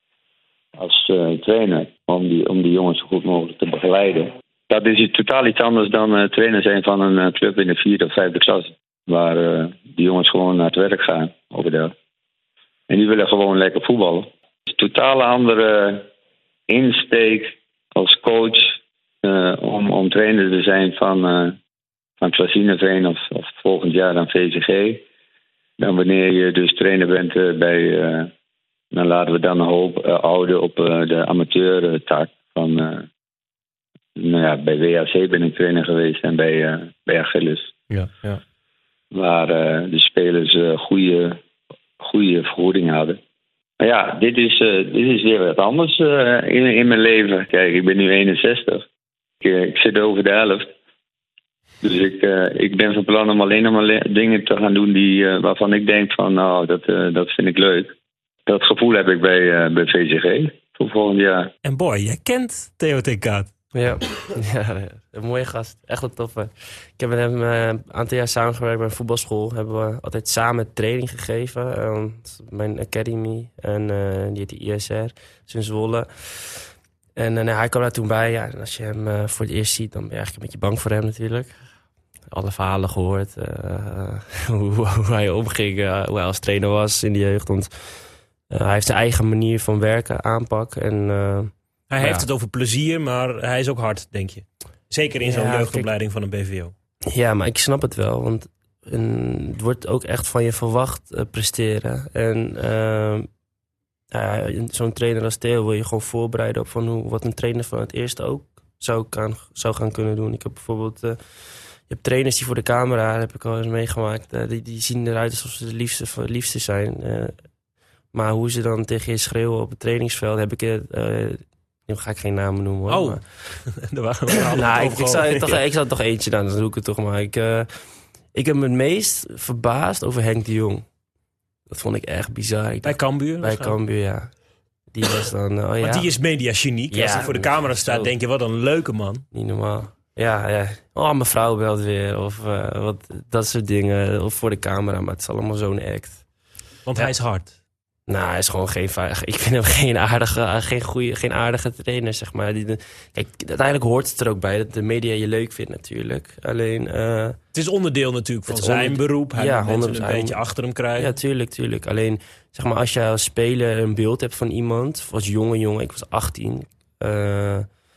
als uh, trainer. Om die, om die jongens zo goed mogelijk te begeleiden. Dat is totaal iets anders dan uh, trainer zijn van een uh, club in de vierde of vijfde klas. Waar uh, die jongens gewoon naar het werk gaan overdag. En die willen gewoon lekker voetballen. Het is een totale andere insteek als coach uh, om, om trainer te zijn van, uh, van Klassineveen of, of volgend jaar dan V C G. Dan wanneer je dus trainer bent uh, bij, uh, dan laten we dan een hoop uh, houden op uh, de amateurtak van... Uh, Nou ja, bij W H C ben ik trainer geweest en bij, uh, bij Achilles. Ja, ja. Waar uh, de spelers uh, goede, goede vergoeding hadden. Maar ja, dit is, uh, dit is weer wat anders uh, in, in mijn leven. Kijk, ik ben nu eenenzestig. Ik, uh, ik zit over de helft. Dus ik, uh, ik ben van plan om alleen nog maar dingen te gaan doen die, uh, waarvan ik denk van, nou, dat, uh, dat vind ik leuk. Dat gevoel heb ik bij, uh, bij V C G voor volgend jaar. En boy, jij kent Theo ten Kaat. Ja. ja, een mooie gast. Echt een toffe. Ik heb met hem uh, een aantal jaar samengewerkt bij een voetbalschool. Hebben we altijd samen training gegeven. Uh, mijn academy. En uh, die heet de I S R. In Zwolle. En uh, hij kwam daar toen bij. Ja, en als je hem uh, voor het eerst ziet, dan ben je eigenlijk een beetje bang voor hem natuurlijk. alle verhalen gehoord. Uh, hoe, hoe hij omging, uh, hoe hij als trainer was in de jeugd. Want uh, hij heeft zijn eigen manier van werken, aanpak. En, uh, hij heeft ja. het over plezier, maar hij is ook hard, denk je. Zeker in zo'n ja, jeugdopleiding kijk, van een B V O. Ja, maar ik snap het wel. Want een, het wordt ook echt van je verwacht uh, presteren. En uh, uh, zo'n trainer als Theo wil je gewoon voorbereiden op van hoe, wat een trainer van het eerste ook zou, kan, zou gaan kunnen doen. Ik heb bijvoorbeeld... Uh, je hebt trainers die voor de camera, heb ik al eens meegemaakt. Uh, die, die zien eruit alsof ze de liefste, liefste zijn. Uh, maar hoe ze dan tegen je schreeuwen op het trainingsveld, heb ik... Uh, nu ga ik geen namen noemen hoor. Oh, maar, daar waren we nou, ik, ik, zou, toch, ik zou toch eentje dan, dan doe ik het toch maar. Ik, uh, ik heb me het meest verbaasd over Henk de Jong. Dat vond ik echt bizar. Ik bij Cambuur? Bij Cambuur, ja. Die was dan... Uh, oh, ja. Maar die is mediageniek. Ja, als hij voor de camera staat, zo. Denk je, wat een leuke man. Niet normaal. Ja, ja. Oh, mijn vrouw belt weer. Of uh, wat, dat soort dingen. Of voor de camera, maar het is allemaal zo'n act. Want ja. hij is hard. Nou, hij is gewoon geen... Ik vind hem geen aardige, geen goeie, geen aardige trainer, zeg maar. Die, kijk, uiteindelijk hoort het er ook bij dat de media je leuk vindt natuurlijk. Alleen... Uh, het is onderdeel natuurlijk van zijn onderdeel, beroep. Hij ja, moet mensen een beetje achter hem krijgen. Ja, tuurlijk, tuurlijk. Alleen, zeg maar, als je als speler een beeld hebt van iemand... Of als jonge jongen, ik was achttien... Uh,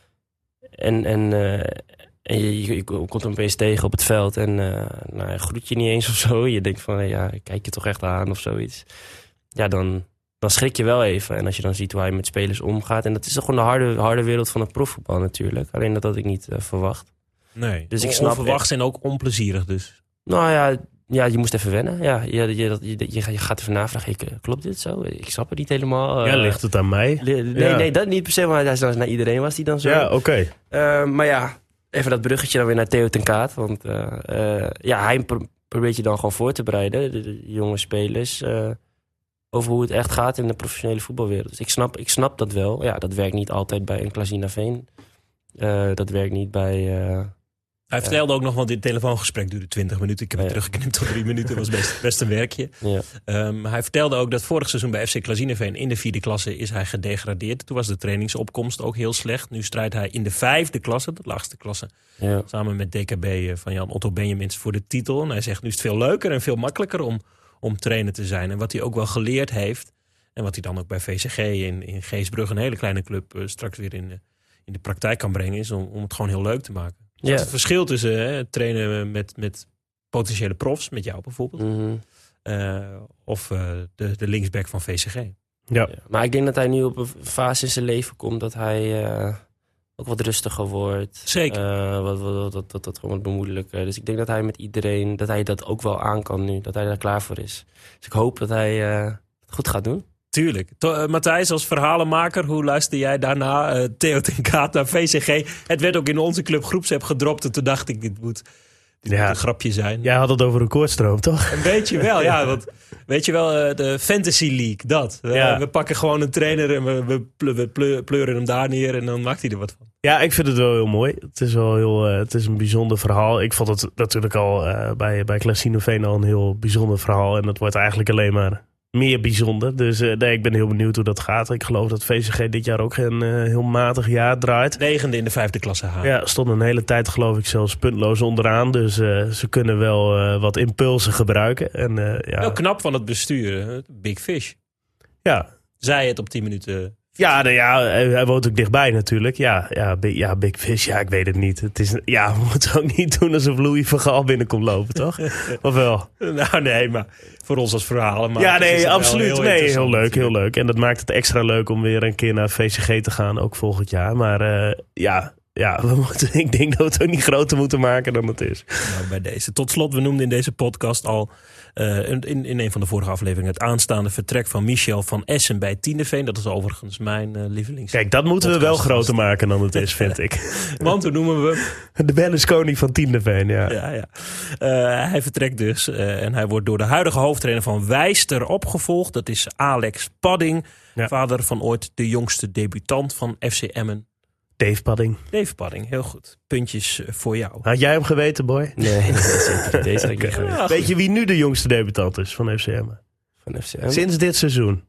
en... en uh, En je, je, je komt hem opeens tegen op het veld en uh, nou, hij groet je niet eens of zo. Je denkt van, ja, kijk je toch echt aan of zoiets. Ja, dan, dan schrik je wel even. En als je dan ziet hoe hij met spelers omgaat. En dat is toch gewoon de harde, harde wereld van het profvoetbal natuurlijk. Alleen dat had ik niet uh, verwacht. Nee, dus ik snap onverwacht en ook onplezierig dus. Nou ja, ja, je moest even wennen. Ja, je, je, je, je, je gaat even navragen, ik, klopt dit zo? Ik snap het niet helemaal. Uh, ja, ligt het aan mij? Li- nee, ja. nee, dat niet per se, maar hij is naar iedereen was die dan zo. Ja, oké. Okay. Uh, maar ja... Even dat bruggetje dan weer naar Theo ten Kaat. Want uh, uh, ja, hij pro- probeert je dan gewoon voor te bereiden, de, de jonge spelers, uh, over hoe het echt gaat in de professionele voetbalwereld. Dus ik snap, ik snap dat wel. Ja, dat werkt niet altijd bij een Klasina Veen. Uh, dat werkt niet bij... Uh, Hij vertelde uh, ook nog, want dit telefoongesprek duurde twintig minuten. Ik heb het ja. teruggeknipt tot drie minuten. Dat was best, best een werkje. Ja. Um, hij vertelde ook dat vorig seizoen bij F C Klazineveen in de vierde klasse is hij gedegradeerd. Toen was de trainingsopkomst ook heel slecht. Nu strijdt hij in de vijfde klasse, de laagste klasse, ja. samen met D K B van Jan Otto Benjamins voor de titel. En hij zegt, nu is het veel leuker en veel makkelijker om, om trainer te zijn. En wat hij ook wel geleerd heeft, en wat hij dan ook bij V C G in, in Geesbrug, een hele kleine club, uh, straks weer in de, in de praktijk kan brengen, is om, om het gewoon heel leuk te maken. Dus ja. Het verschil tussen hè, trainen met, met potentiële profs, met jou bijvoorbeeld, mm-hmm. uh, of uh, de, de linksback van V C G. Ja. Ja, maar ik denk dat hij nu op een fase in zijn leven komt dat hij uh, ook wat rustiger wordt. Zeker. Uh, wat, wat, wat, wat, wat gewoon wat bemoedelijker. Dus ik denk dat hij met iedereen, dat hij dat ook wel aan kan nu. Dat hij daar klaar voor is. Dus ik hoop dat hij uh, het goed gaat doen. Tuurlijk. To- uh, Matthijs, als verhalenmaker, hoe luister jij daarna? Uh, Theo ten Kaat naar V C G. Het werd ook in onze club groepsapp gedropt. En toen dacht ik, dit moet, dit ja. moet een grapje zijn. Jij had het over een koortstroom, toch? Een beetje wel, ja. Want, weet je wel, uh, de Fantasy League, dat. Uh, ja. We pakken gewoon een trainer en we, we, ple- we ple- pleuren hem daar neer. En dan maakt hij er wat van. Ja, ik vind het wel heel mooi. Het is wel heel, uh, het is een bijzonder verhaal. Ik vond het natuurlijk al uh, bij, bij Klazineveen al een heel bijzonder verhaal. En dat wordt eigenlijk alleen maar meer bijzonder. Dus uh, nee, ik ben heel benieuwd hoe dat gaat. Ik geloof dat V C G dit jaar ook een uh, heel matig jaar draait. Negende in de vijfde klasse H. Ja, stond een hele tijd geloof ik zelfs puntloos onderaan. Dus uh, ze kunnen wel uh, wat impulsen gebruiken. En, uh, ja. Heel knap van het bestuur. Big Fish. Ja. Zij het op tien minuten... Ja, nou ja, hij woont ook dichtbij natuurlijk. Ja, ja, big, ja, Big Fish, ja, ik weet het niet. Het is, ja, we moeten ook niet doen alsof Louis van Gaal binnenkomt lopen, toch? Of wel? Nou nee, maar voor ons als verhalen. Ja, nee, absoluut. Heel nee, heel leuk, heel leuk. En dat maakt het extra leuk om weer een keer naar V C G te gaan, ook volgend jaar. Maar uh, ja... Ja, we moeten, ik denk dat we het ook niet groter moeten maken dan het is. Nou, bij deze. Tot slot, we noemden in deze podcast al uh, in, in een van de vorige afleveringen het aanstaande vertrek van Michel van Essen bij Tiendeveen. Dat is overigens mijn uh, lievelings. Kijk, dat moeten we wel groter maken dan het is, vind ik. Want hoe noemen we hem? De Berlusconi van Tiendeveen, ja. ja, ja. Uh, hij vertrekt dus uh, en hij wordt door de huidige hoofdtrainer van Wijster opgevolgd. Dat is Alex Padding, ja. Vader van ooit de jongste debutant van F C Emmen. Dave Padding. Dave Padding, heel goed. Puntjes voor jou. Had jij hem geweten, boy? Nee, nee zeker. Deze heb ik niet geweten. Ja, weet je wie nu de jongste debutant is van F C Emmen? Van F C Emmen? Sinds dit seizoen.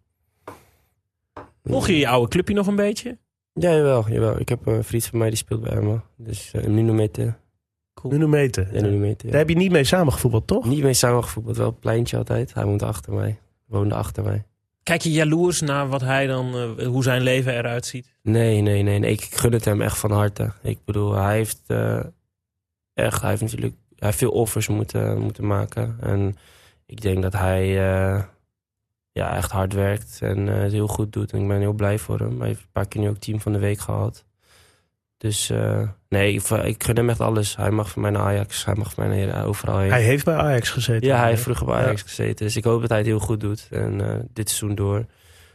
Volg je je oude clubje nog een beetje? Ja, jawel, jawel. Ik heb een vriend van mij die speelt bij Emmen. Dus uh, Nuno Mette. Cool. Nunometen. Ja, Nunometen, ja. Daar heb je niet mee samengevoetbald, toch? Niet mee samengevoetbald, wel op het pleintje altijd. Hij woonde achter mij. Woonde achter mij. Kijk je jaloers naar wat hij dan, uh, hoe zijn leven eruit ziet? Nee, nee, nee, nee. Ik gun het hem echt van harte. Ik bedoel, hij heeft uh, echt, hij heeft natuurlijk hij heeft veel offers moeten, moeten maken. En ik denk dat hij uh, ja, echt hard werkt en uh, het heel goed doet. En ik ben heel blij voor hem. Hij heeft een paar keer nu ook team van de week gehad. Dus uh, nee, ik, ik gun hem echt alles. Hij mag voor mij naar Ajax, hij mag voor mij naar overal heen. Hij heeft bij Ajax gezeten. Ja, hij heeft vroeger bij Ajax ja. gezeten. Dus ik hoop dat hij het heel goed doet. En uh, dit seizoen door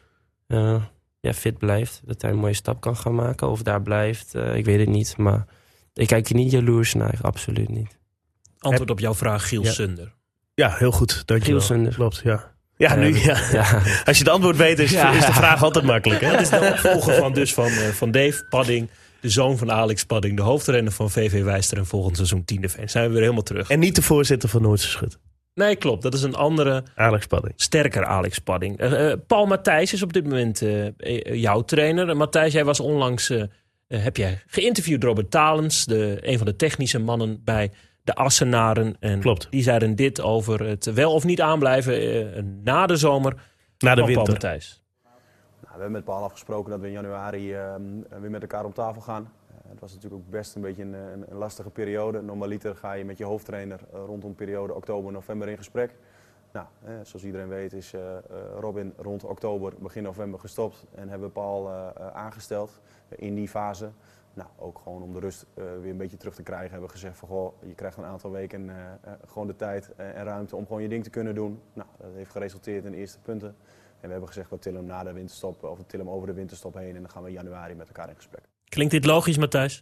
uh, ja, fit blijft. Dat hij een mooie stap kan gaan maken. Of daar blijft, uh, ik weet het niet. Maar ik kijk er niet jaloers naar, absoluut niet. Antwoord op jouw vraag, Giel ja. Sunder. Ja, heel goed. Dankjewel. Giel Sunder. Klopt, ja. Ja, Uh, nu ja. ja. Als je het antwoord weet, is, Ja. is de vraag altijd makkelijk. Hè? Dat is de opvolger van, dus van, uh, van Dave Padding, de zoon van Alex Padding, de hoofdrenner van V V Wijster en volgend seizoen tiende fan. Zijn we weer helemaal terug. En niet de voorzitter van Noordse Schut. Nee, klopt. Dat is een andere, Alex Padding. sterker Alex Padding. Uh, uh, Paul Matthijs is op dit moment uh, jouw trainer. Uh, Matthijs, jij was onlangs, uh, uh, heb jij geïnterviewd Robert Talens, de, een van de technische mannen bij de Assenaren. En Klopt. Die zeiden dit over het wel of niet aanblijven uh, na de zomer Na de van Paul winter. Matthijs. Nou, we hebben met Paul afgesproken dat we in januari uh, weer met elkaar om tafel gaan. Uh, het was natuurlijk ook best een beetje een, een, een lastige periode. Normaliter ga je met je hoofdtrainer uh, rondom periode oktober, november in gesprek. Nou, eh, zoals iedereen weet is uh, uh, Robin rond oktober, begin november gestopt en hebben we Paul uh, uh, aangesteld uh, in die fase. Nou, ook gewoon om de rust uh, weer een beetje terug te krijgen hebben we gezegd van goh, je krijgt een aantal weken uh, uh, gewoon de tijd uh, en ruimte om gewoon je ding te kunnen doen. Nou, dat heeft geresulteerd in de eerste punten. En we hebben gezegd, we tillen hem na de winterstop, of we tillen hem over de winterstop heen en dan gaan we in januari met elkaar in gesprek. Klinkt dit logisch, Matthijs?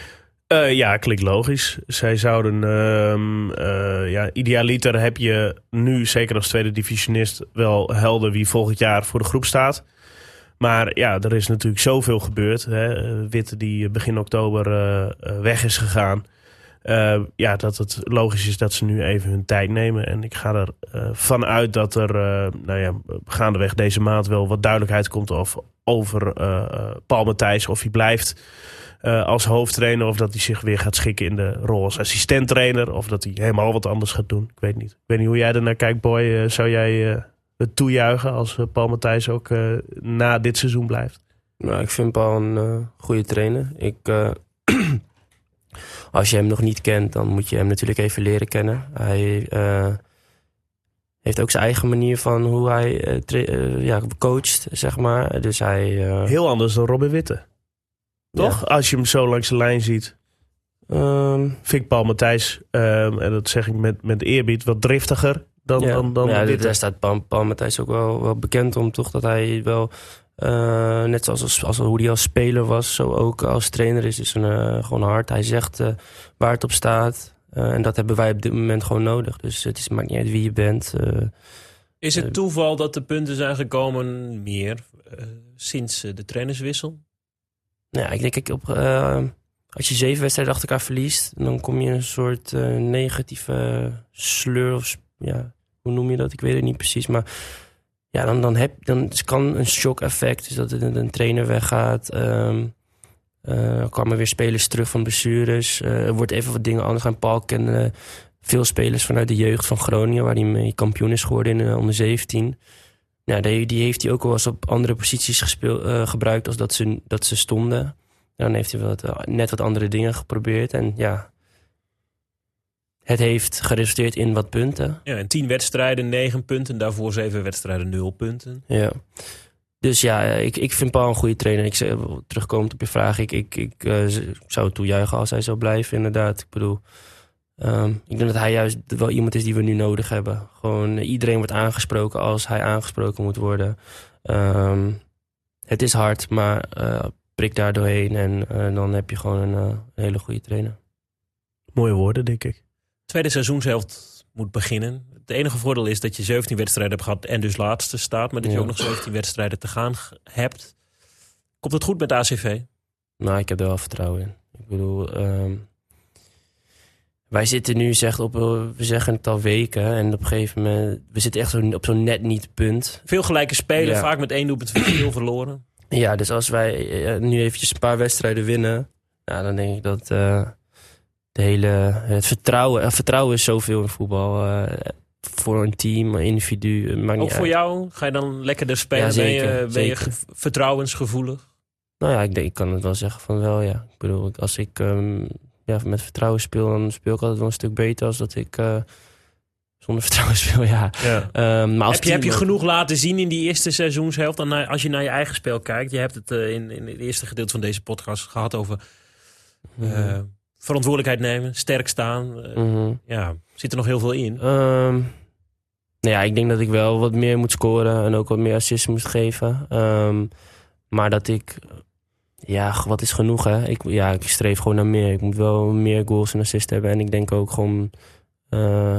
Uh, ja, klinkt logisch. Zij zouden, uh, uh, ja, idealiter heb je nu, zeker als tweede divisionist, wel helder wie volgend jaar voor de groep staat. Maar ja, er is natuurlijk zoveel gebeurd. Hè. Witte die begin oktober uh, weg is gegaan. Uh, ja, dat het logisch is dat ze nu even hun tijd nemen. En ik ga er uh, vanuit dat er uh, nou ja, gaandeweg deze maand wel wat duidelijkheid komt of, over uh, Paul Matthijs. Of hij blijft uh, als hoofdtrainer of dat hij zich weer gaat schikken in de rol als assistenttrainer. Of dat hij helemaal wat anders gaat doen. Ik weet niet. Ik weet niet hoe jij ernaar kijkt, Boy. Uh, zou jij uh, het toejuichen als uh, Paul Matthijs ook uh, na dit seizoen blijft? Nou, ik vind Paul een uh, goede trainer. Ik... Uh... Als je hem nog niet kent, dan moet je hem natuurlijk even leren kennen. Hij uh, heeft ook zijn eigen manier van hoe hij uh, tra- uh, ja, coacht, zeg maar. Dus hij... Uh, Heel anders dan Robin Witte. Toch? Ja. Als je hem zo langs de lijn ziet. Um, Vind ik Paul Matthijs, um, en dat zeg ik met, met eerbied, wat driftiger dan, ja, dan, dan ja, Witte. daar staat Paul, Paul Matthijs ook wel, wel bekend om, toch? Dat hij wel... Uh, net zoals als, als, hoe hij als speler was, zo ook als trainer is. Dus een, uh, gewoon hard. Hij zegt uh, waar het op staat. Uh, en dat hebben wij op dit moment gewoon nodig. Dus het is, maakt niet uit wie je bent. Uh, Is het toeval dat de punten zijn gekomen meer uh, sinds uh, de trainerswissel? Nou ja, ik denk, ik op, uh, als je zeven wedstrijden achter elkaar verliest, dan kom je in een soort uh, negatieve sleur. Of, ja, hoe noem je dat? Ik weet het niet precies, maar... Ja, dan, dan, heb, dan kan een shock effect, dus dat een, een trainer weggaat. Um, uh, komen weer spelers terug van blessures. Uh, er wordt even wat dingen anders gaan. Paul kende uh, veel spelers vanuit de jeugd van Groningen, waar hij mee kampioen is geworden in uh, onder zeventien. Ja, die, die heeft hij ook wel eens op andere posities gespeeld, uh, gebruikt als dat ze, dat ze stonden. En dan heeft hij wel wat, uh, net wat andere dingen geprobeerd. En ja, het heeft geresulteerd in wat punten. Ja, in tien wedstrijden, negen punten. Daarvoor zeven wedstrijden, nul punten. Ja. Dus ja, ik, ik vind Paul een goede trainer. Ik zeg, terugkomend op je vraag, ik, ik, ik uh, zou het toejuichen als hij zou blijven, inderdaad. Ik bedoel, um, ik denk dat hij juist wel iemand is die we nu nodig hebben. Gewoon uh, iedereen wordt aangesproken als hij aangesproken moet worden. Um, het is hard, maar uh, prik daar doorheen en uh, dan heb je gewoon een, uh, een hele goede trainer. Mooie woorden, denk ik. Tweede seizoenshelft moet beginnen. Het enige voordeel is dat je zeventien wedstrijden hebt gehad en dus laatste staat. Maar dat je Ja. ook nog zeventien wedstrijden te gaan g- hebt. Komt het goed met A C V? Nou, ik heb er wel vertrouwen in. Ik bedoel, um, wij zitten nu, zegt op, we zeggen het al weken. En op een gegeven moment, we zitten echt zo, op zo'n net niet punt. Veel gelijke spelen, Ja. vaak met één doelpunt verschil verloren. Ja, dus als wij uh, nu eventjes een paar wedstrijden winnen, nou, dan denk ik dat, uh, de hele, het vertrouwen. Uh, vertrouwen is zoveel in voetbal. Uh, voor een team, een individu. Maakt Ook niet voor uit. jou? Ga je dan lekkerder spelen? Ja, zeker, ben je, ben je zeker. ge- vertrouwensgevoelig? Nou ja, ik, denk, ik kan het wel zeggen van wel, ja. Ik bedoel, als ik um, ja, met vertrouwen speel, dan speel ik altijd wel een stuk beter als dat ik uh, zonder vertrouwen speel, ja. Ja. Um, maar als Heb je, heb je team- genoeg laten zien in die eerste seizoenshelft? Dan naar, als je naar je eigen spel kijkt. Je hebt het uh, in, in het eerste gedeelte van deze podcast gehad over uh, Mm-hmm. verantwoordelijkheid nemen, sterk staan. Uh, Mm-hmm. Ja, zit er nog heel veel in? Um, nou ja, ik denk dat ik wel wat meer moet scoren en ook wat meer assists moet geven. Um, maar dat ik... Ja, wat is genoeg, hè? Ik, ja, ik streef gewoon naar meer. Ik moet wel meer goals en assists hebben. En ik denk ook gewoon uh,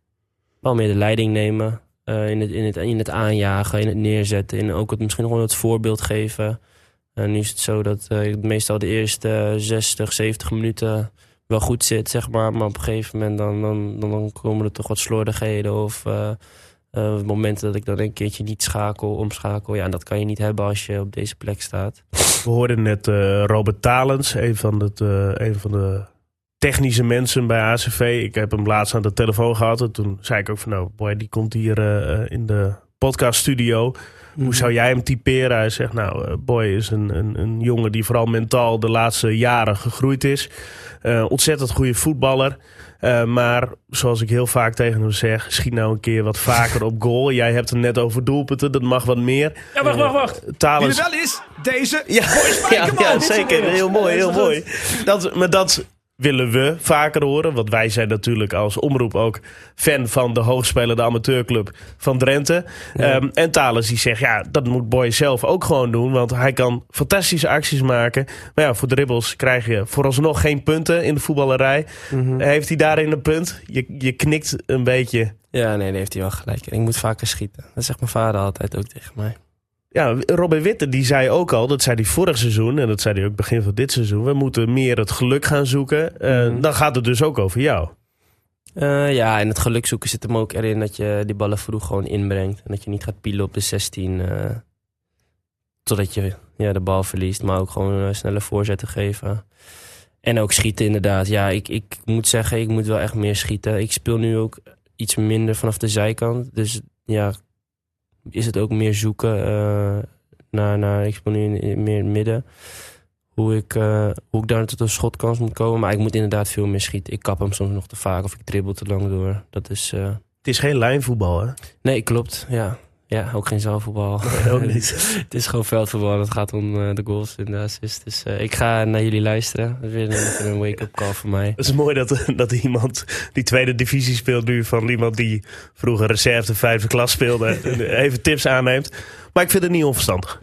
wel meer de leiding nemen. Uh, in, het, in, het, in het aanjagen, in het neerzetten. In ook het, misschien gewoon het voorbeeld geven. Uh, nu is het zo dat uh, ik meestal de eerste zestig, zeventig minuten wel goed zit, zeg maar. Maar op een gegeven moment dan, dan, dan, dan komen er toch wat slordigheden. Of uh, uh, momenten dat ik dan een keertje niet schakel, omschakel. Ja, en dat kan je niet hebben als je op deze plek staat. We hoorden net uh, Robert Talens, een van, het, uh, een van de technische mensen bij A C V. Ik heb hem laatst aan de telefoon gehad. En toen zei ik ook van nou, boy, die komt hier uh, in de podcaststudio. Mm-hmm. Hoe zou jij hem typeren? Hij zegt nou, uh, Boy is een, een, een jongen die vooral mentaal de laatste jaren gegroeid is. Uh, ontzettend goede voetballer. Uh, maar zoals ik heel vaak tegen hem zeg, schiet nou een keer wat vaker op goal. Jij hebt het net over doelpunten, dat mag wat meer. Ja, wacht, wacht, wacht. Uh, Talens... Wie er wel is, deze Ja, Boy Spijkerman. ja, ja, zeker. Heel mooi, heel mooi. Dat, maar dat willen we vaker horen. Want wij zijn natuurlijk als omroep ook fan van de hoogspelende amateurclub van Drenthe. Ja. Um, en Talens die zegt, ja, dat moet Boy zelf ook gewoon doen. Want hij kan fantastische acties maken. Maar ja, voor Dribbles krijg je vooralsnog geen punten in de voetballerij. Mm-hmm. Heeft hij daarin een punt? Je, je knikt een beetje. Ja, nee, daar heeft hij wel gelijk. Ik moet vaker schieten. Dat zegt mijn vader altijd ook tegen mij. Ja, Robin Witte die zei ook al, dat zei hij vorig seizoen en dat zei hij ook begin van dit seizoen. We moeten meer het geluk gaan zoeken. Uh, mm. Dan gaat het dus ook over jou. Uh, ja, en het geluk zoeken zit hem ook erin dat je die ballen vroeg gewoon inbrengt. En dat je niet gaat pielen op de zestien uh, totdat je ja, de bal verliest. Maar ook gewoon uh, snelle voorzetten geven. En ook schieten inderdaad. Ja, ik, ik moet zeggen, ik moet wel echt meer schieten. Ik speel nu ook iets minder vanaf de zijkant. Dus ja... is het ook meer zoeken uh, naar, naar, ik speel nu in, in, meer in het midden, hoe ik, uh, hoe ik daar tot een schotkans moet komen. Maar ik moet inderdaad veel meer schieten. Ik kap hem soms nog te vaak of ik dribbel te lang door. Dat is... Uh... Het is geen lijnvoetbal, hè? Nee, klopt. Ja, ja ook geen zaalvoetbal. Nee, ook niet. Het is gewoon veldvoetbal. Het gaat om uh, de goals en de assists. Dus uh, ik ga naar jullie luisteren. Dat is weer een, een wake-up call voor mij. Het is mooi dat, dat iemand die tweede divisie speelt nu van iemand die vroeger reserve vijfde klas speelde even tips aanneemt. Maar ik vind het niet onverstandig.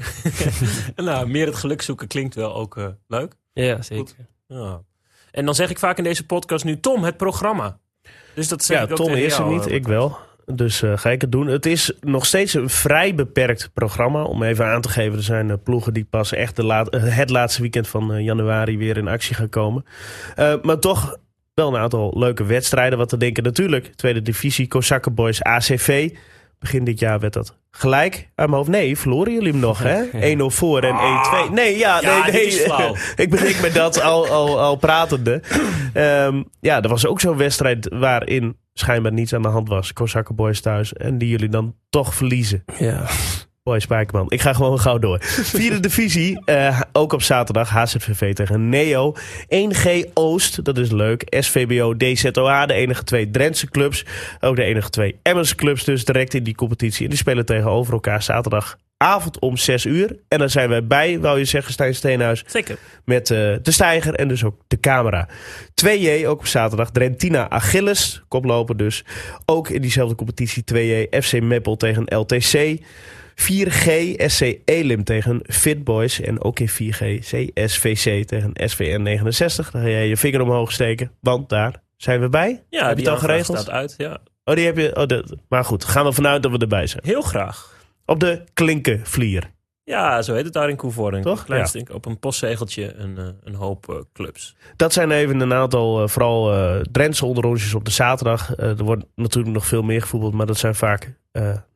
Nou, meer het geluk zoeken klinkt wel ook uh, leuk. Ja, zeker. Ja. En dan zeg ik vaak in deze podcast nu, Tom, het programma. Dus dat zeg ja, ik ook Tom is er jou, niet, uh, ik wel. Dus uh, ga ik het doen. Het is nog steeds een vrij beperkt programma. Om even aan te geven, er zijn uh, ploegen die pas echt de laat, uh, het laatste weekend van uh, januari weer in actie gaan komen. Uh, maar toch wel een aantal leuke wedstrijden. Wat te denken natuurlijk. Tweede divisie, Kozakken Boys, A C V. Begin dit jaar werd dat gelijk uit mijn hoofd. Nee, verloren jullie hem nog, hè? Ja. één nul voor en één twee. Nee, ja, ja, nee, dit nee. is flauw. Ik bedenk me dat al, al, al pratende. Um, ja, er was ook zo'n wedstrijd waarin schijnbaar niets aan de hand was. Kozakken Boys thuis. En die jullie dan toch verliezen. Ja. Boy Spijkerman. Ik ga gewoon gauw door. Vierde divisie. Uh, ook op zaterdag. H Z V V tegen Neo. één G Oost. Dat is leuk. S V B O D Z O A. De enige twee Drentse clubs. Ook de enige twee Emmense clubs dus direct in die competitie. En die spelen tegenover elkaar zaterdagavond om zes uur. En dan zijn wij bij, wou je zeggen, Stijn Steenhuis. Zeker. Met uh, de Steiger en dus ook de camera. twee J ook op zaterdag. Drentina Achilles. Koploper dus. Ook in diezelfde competitie twee J. F C Meppel tegen L T C. vier G S C Elim tegen Fit Boys. En ook in vier G C S V C tegen S V N negenenzestig. Daar ga jij je vinger omhoog steken. Want daar zijn we bij. Ja, heb je het al geregeld? staat uit, ja. Oh, die heb je. Oh, de, maar goed, gaan we vanuit dat we erbij zijn. Heel graag. Op de Klinkenvlier. Ja, zo heet het daar in Koevoorn. Toch? Klein Ja. stink, op een postzegeltje een, uh, een hoop uh, clubs. Dat zijn even een aantal, uh, vooral uh, Drentse onderrondjes op de zaterdag. Uh, er wordt natuurlijk nog veel meer gevoetbald, maar dat zijn vaak uh, nou,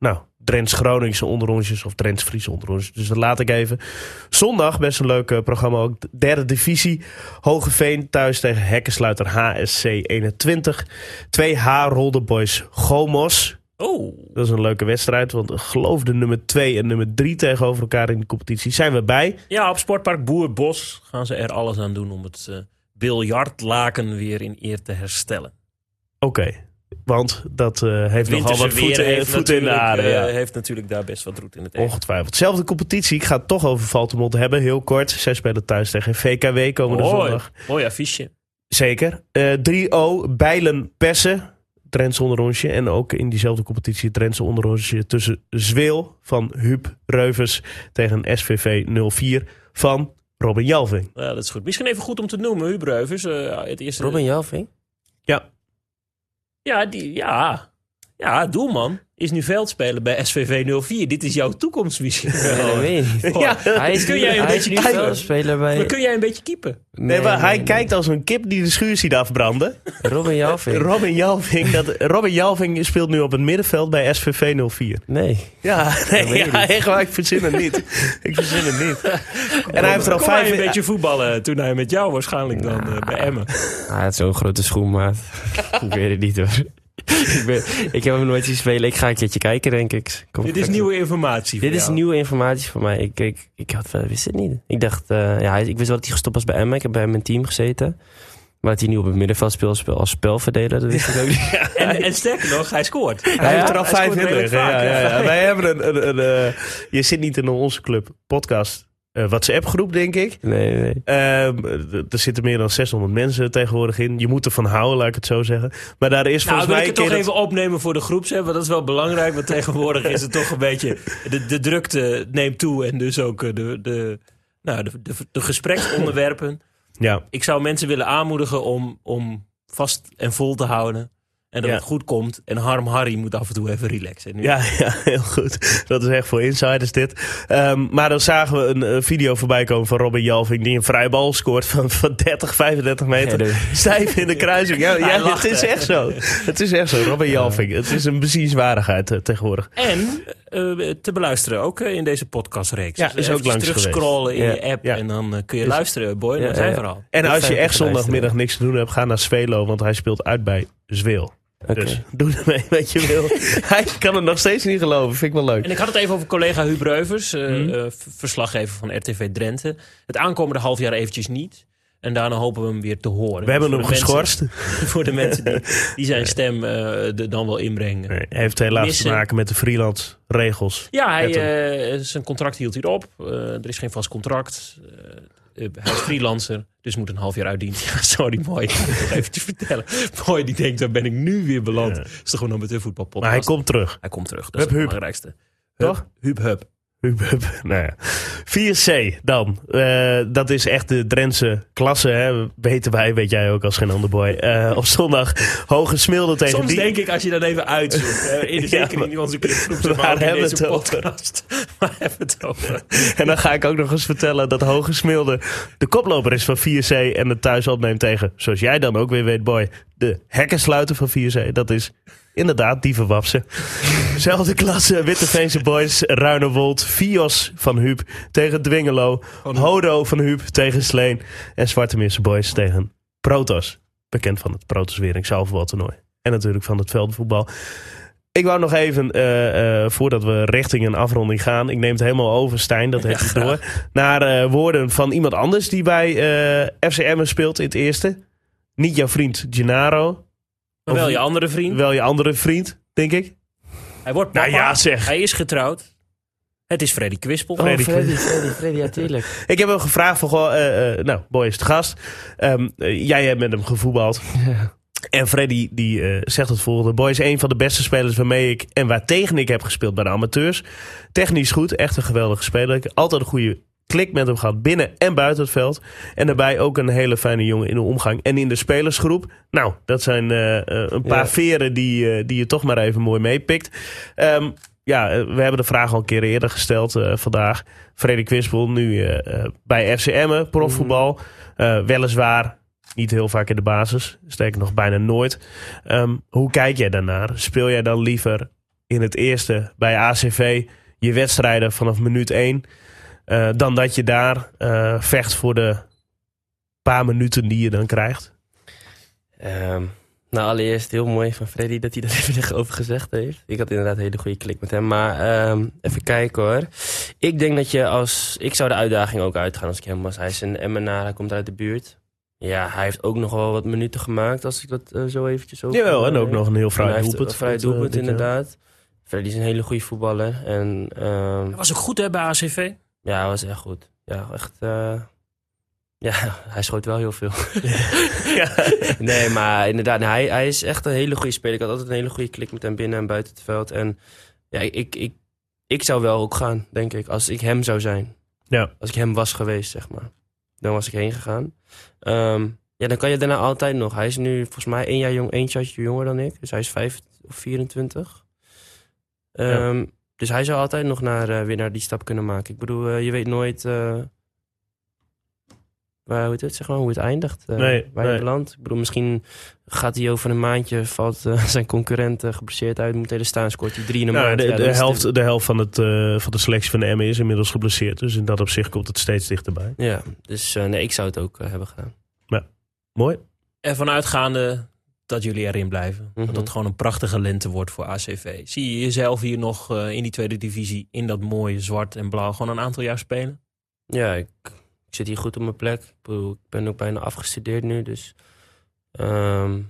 Drents-Groningse onderrondjes of Drents-Friese onderrondjes. Dus dat laat ik even. Zondag, best een leuk uh, programma ook. Derde divisie. Hogeveen thuis tegen Hekkensluiter H S C eenentwintig. Twee Harolde Boys Gomos. Oh. Dat is een leuke wedstrijd. Want ik geloof de nummer twee en nummer drie tegenover elkaar in de competitie. Zijn we bij? Ja, op Sportpark Boerbos gaan ze er alles aan doen om het uh, biljartlaken weer in eer te herstellen. Oké. Okay. Want dat uh, heeft nogal wat voeten voet in de aarde. Ja. Uh, heeft natuurlijk daar best wat roet in het eten. Ongetwijfeld. Zelfde competitie. Ik ga het toch over Valtemont hebben. Heel kort. Zij spelen thuis tegen V K W komende oh, zondag. Mooi affiche. Zeker. Uh, drie O Bijlen-Pessen. Drents onderrondje. En ook in diezelfde competitie het Drentse onderrondje tussen Zweel van Huub Reuvers tegen S V V nul vier van Robin Jalving. Ja, dat is goed. Misschien even goed om te noemen, Huub Reuvers. Uh, het eerste... Robin Jalving? Ja. Ja, die, ja. Ja, doelman is nu veldspeler bij S V V nul vier. Dit is jouw toekomstvisie. Nee, dat weet je niet. Ja. Hij is kun nu, jij een hij beetje is nu kippen? veldspeler bij... Maar kun jij een beetje keepen? Nee, Nee, maar nee, hij nee. kijkt als een kip die de schuur ziet afbranden. Robin Jalving? Robin Jalving, dat, Robin Jalving speelt nu op het middenveld bij S V V nul vier. Nee. Ja, nee, weet ik ja echt waar, ik verzin het niet. Ik verzin het niet. En hij heeft er al Kon vijf... hij een beetje voetballen toen hij met jou waarschijnlijk dan uh, bij Emmen. Ah, het is zo'n grote schoenmaat. Ik weet het niet hoor. ik, ben, ik heb hem nooit zien spelen. Ik ga een keertje kijken, denk ik. Kom Dit is nieuwe informatie voor Dit jou. is nieuwe informatie voor mij. Ik, ik, ik had, wist het niet. Ik dacht, uh, ja, ik wist wel dat hij gestopt was bij Emmen. Ik heb bij hem in mijn team gezeten. Maar dat hij nu op het middenveld speelt als spelverdeler, dat wist ik ook niet. En, en sterker nog, hij scoort. Hij Ja, heeft er al hij vijf scoort in redelijk liggen. vaak, Ja, ja, ja. ja. Wij hebben een... een, een, een uh, je zit niet in onze club podcast uh, WhatsApp groep, denk ik. Nee, nee. Um, er zitten meer dan zeshonderd mensen tegenwoordig in. Je moet ervan houden, laat ik het zo zeggen. Maar daar is Nou, volgens wil mij ik het een toch keer even dat- opnemen voor de groepsapp, want dat is wel belangrijk. Want tegenwoordig is het toch een beetje... De, de drukte neemt toe en dus ook de, de, nou, de, de, de gespreksonderwerpen. Ja. Ik zou mensen willen aanmoedigen om, om vast en vol te houden. En dat Ja. het goed komt. En Harm Harry moet af en toe even relaxen. Nu, Ja, ja, heel goed. Dat is echt voor insiders dit. Um, maar dan zagen we een, een video voorbij komen van Robin Jalving... die een vrije bal scoort van, van dertig, vijfendertig meter. Ja, dat- Stijf in de kruising. Ja, ja, Hij het lachte. is echt zo. Het is echt zo, Robin Jalving. Het is een bezienswaardigheid uh, tegenwoordig. En uh, te beluisteren ook uh, in deze podcastreeks. Ja, Dus is ook eventjes langs geweest. terugscrollen in Ja. je app. Ja. En dan uh, kun je Is- luisteren, Boy, naar Ja, zijn ja. verhaal. En Dat als je fijn echt om te zondagmiddag luisteren. niks te doen hebt... ga naar Svelo, want hij speelt uit bij Zweel. Oké. Dus doe ermee wat je wil. Hij kan het nog steeds niet geloven. Vind ik wel leuk. En ik had het even over collega Huub Reuvers, uh, Mhm. uh, v- verslaggever van R T V Drenthe. Het aankomende half jaar eventjes niet. En daarna hopen we hem weer te horen. We hebben Voor hem de mensen- geschorst. voor de mensen die, die zijn stem uh, de, dan wel inbrengen. Nee, hij heeft helaas Missen. te maken met de freelance regels. Ja, hij, Met uh, zijn contract hield hier op. Uh, er is geen vast contract. Uh, uh, hij is freelancer, dus moet een half jaar uit dienst. Ja, sorry, mooi. Ik ga het nog eventjes vertellen. Mooi, die denkt, waar ben ik nu weer beland? Ja. Het is toch gewoon amateurvoetbalpodcast. Maar hij komt terug. Hij komt terug, dat is Hup, het hup. belangrijkste. Toch? Hup, hup. Hup, hup. Nou ja. vier C dan. Uh, dat is echt de Drentse klasse. Hè. Weten wij, weet jij ook als geen ander boy. Uh, op zondag Hoge Smilde tegen Soms die. denk ik, als je dan even uitzoekt. Hè, in, Ja, zeker maar- in onze clubgroep. Waar Maar ook in hebben we deze het over? podcast. Waar hebben we het over? En dan ga ik ook nog eens vertellen dat Hoge Smilde de koploper is van vier C. En het thuis opneemt tegen, zoals jij dan ook weer weet, boy, de hekkensluiter van vier C. Dat is inderdaad Dievenwapsen. Zelfde klasse, Witteveense Boys, Ruinewold, Vios van Huub tegen Dwingelo. Hodo van Huub tegen Sleen. En Zwartemeerse Boys tegen Protos. Bekend van het Protos Wering zaalvoetbaltoernooi. En natuurlijk van het veldenvoetbal. Ik wou nog even, uh, uh, voordat we richting een afronding gaan... ik neem het helemaal over, Stijn, dat heb je door... naar uh, woorden van iemand anders die bij uh, F C Emmen speelt in het eerste. Niet jouw vriend Gennaro. Maar wel Of- je andere vriend. Wel je andere vriend, denk ik. Hij wordt papa. Nou ja, zeg. Hij is getrouwd. Het is Freddy Kwispel. Oh, Freddy. Freddy, Freddy, Freddy, ja, tuurlijk. Ik heb hem gevraagd van, goh, uh, uh, nou, Boy is de gast. Um, uh, jij hebt met hem gevoetbald. Ja. En Freddy die uh, zegt het volgende. Boy is een van de beste spelers waarmee ik en waartegen ik heb gespeeld bij de amateurs. Technisch goed, echt een geweldige speler. Ik heb altijd een goede klik met hem gehad binnen en buiten het veld. En daarbij ook een hele fijne jongen in de omgang. En in de spelersgroep, nou, dat zijn uh, uh, een paar Ja. veren die, uh, die je toch maar even mooi meepikt. Um, ja, uh, we hebben de vraag al een keer eerder gesteld uh, vandaag. Freddy Kwispel nu uh, uh, bij F C Emmen, profvoetbal. Uh, weliswaar niet heel vaak in de basis. Sterker nog bijna nooit. Um, hoe kijk jij daarnaar? Speel jij dan liever in het eerste bij A C V je wedstrijden vanaf minuut één. Uh, dan dat je daar uh, vecht voor de paar minuten die je dan krijgt? Um, nou, allereerst heel mooi van Freddy dat hij dat even over gezegd heeft. Ik had inderdaad een hele goede klik met hem. Maar um, even kijken hoor. Ik denk dat je als... Ik zou de uitdaging ook uitgaan als ik hem was. Hij is een Emmenaar, hij komt uit de buurt. Ja, hij heeft ook nog wel wat minuten gemaakt als ik dat uh, zo eventjes over... Jawel, en ook nog een heel vrij doelpunt. Een vrij doelpunt, uh, inderdaad. Freddy is een hele goede voetballer. En, um, hij was ook goed hè, bij A C V? Ja, hij was echt goed. Ja, echt... Uh, ja, hij schoot wel heel veel. Ja. Nee, maar inderdaad, hij, hij is echt een hele goede speler. Ik had altijd een hele goede klik met hem binnen en buiten het veld. En ja, ik, ik, ik zou wel ook gaan, denk ik, als ik hem zou zijn. Ja. Als ik hem was geweest, zeg maar. Dan was ik heen gegaan. Um, ja, dan kan je daarna altijd nog. Hij is nu volgens mij één jaar jong, één jaartje jonger dan ik. Dus hij is vijf of vierentwintig. Um, ja. Dus hij zou altijd nog naar, uh, weer naar die stap kunnen maken. Ik bedoel, uh, je weet nooit... Uh, waar, hoe, het, zeg maar, hoe het eindigt. Uh, nee, waar nee. je belandt. Ik bedoel, misschien gaat hij over een maandje... valt uh, zijn concurrent uh, geblesseerd uit... moet hij staan, scoort hij drie in een nou, maand. De, ja, de, helft, de... de helft van, het, uh, van de selectie van de Emmen is inmiddels geblesseerd. Dus in dat opzicht komt het steeds dichterbij. Ja, dus uh, nee, ik zou het ook uh, hebben gedaan. Ja, mooi. En vanuitgaande dat jullie erin blijven. Mm-hmm. Dat het gewoon een prachtige lente wordt voor A C V. Zie je jezelf hier nog uh, in die tweede divisie... in dat mooie zwart en blauw gewoon een aantal jaar spelen? Ja, ik, ik zit hier goed op mijn plek. Ik, bedoel, ik ben ook bijna afgestudeerd nu, dus... Um,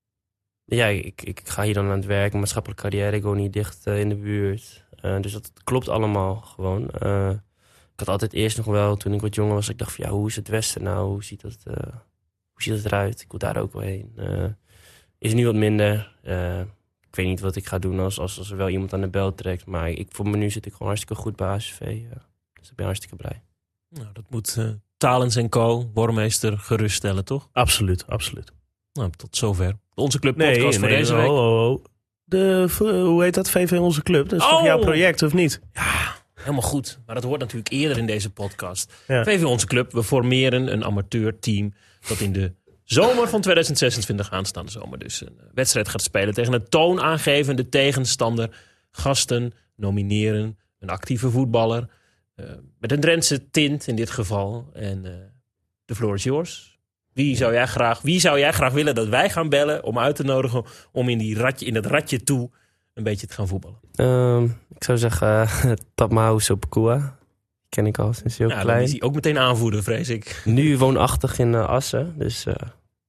ja, ik, ik ga hier dan aan het werk. Mijn maatschappelijke carrière, ik woon hier dicht uh, in de buurt. Uh, dus dat klopt allemaal gewoon. Uh, ik had altijd eerst nog wel, toen ik wat jonger was... ik dacht van, ja, hoe is het Westen nou? Hoe ziet dat, uh, hoe ziet dat eruit? Ik wil daar ook wel heen. Uh, is nu wat minder. Uh, ik weet niet wat ik ga doen als, als, als er wel iemand aan de bel trekt. Maar ik, voor me nu zit ik gewoon hartstikke goed bij A C V. Uh, dus ik ben hartstikke blij. Nou, dat moet uh, Talens en Co, Wormeester, geruststellen, toch? Absoluut, absoluut. Nou, tot zover. Onze club podcast nee, voor nee, deze oh, week. Oh, oh. De, hoe heet dat? V V Onze Club? Dat is oh! toch jouw project, of niet? Ja, helemaal goed. Maar dat hoort natuurlijk eerder in deze podcast. Ja. V V Onze Club, we formeren een amateurteam... dat in de zomer van tweeduizend zesentwintig, aanstaande zomer... dus een wedstrijd gaat spelen tegen een toonaangevende tegenstander. Gasten nomineren, een actieve voetballer... Uh, met een Drentse tint in dit geval. En uh, de floor is yours. Wie zou jij graag, wie zou jij graag willen dat wij gaan bellen om uit te nodigen om in, die ratje, in dat ratje toe een beetje te gaan voetballen? Um, ik zou zeggen uh, Tapmao Sopekua. Ken ik al sinds heel nou, klein. Dan is hij ook meteen aanvoerder, vrees ik. Nu woonachtig in uh, Assen. Dus, uh,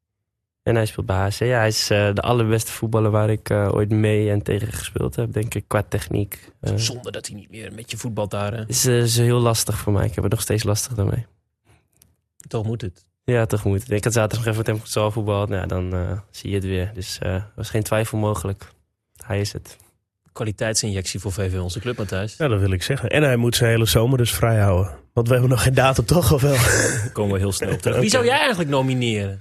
en hij speelt bij H C. Ja, hij is uh, de allerbeste voetballer waar ik uh, ooit mee en tegen gespeeld heb. Denk ik, qua techniek. Uh, Zonder dat hij niet meer met je voetbalt daar. Hè? Is, uh, is heel lastig voor mij. Ik heb het nog steeds lastig daarmee. Toch moet het. Ja, toch moet het. Ik had zaterdag nog even met hem voetbal voetbald. Nou, dan uh, zie je het weer. Dus er uh, was geen twijfel mogelijk. Hij is het. Kwaliteitsinjectie voor V V Onze Club, Matthijs. Ja, dat wil ik zeggen. En hij moet zijn hele zomer dus vrij houden. Want we hebben nog geen datum, toch? Of wel? Daar komen we heel snel op terug. Wie zou jij eigenlijk nomineren?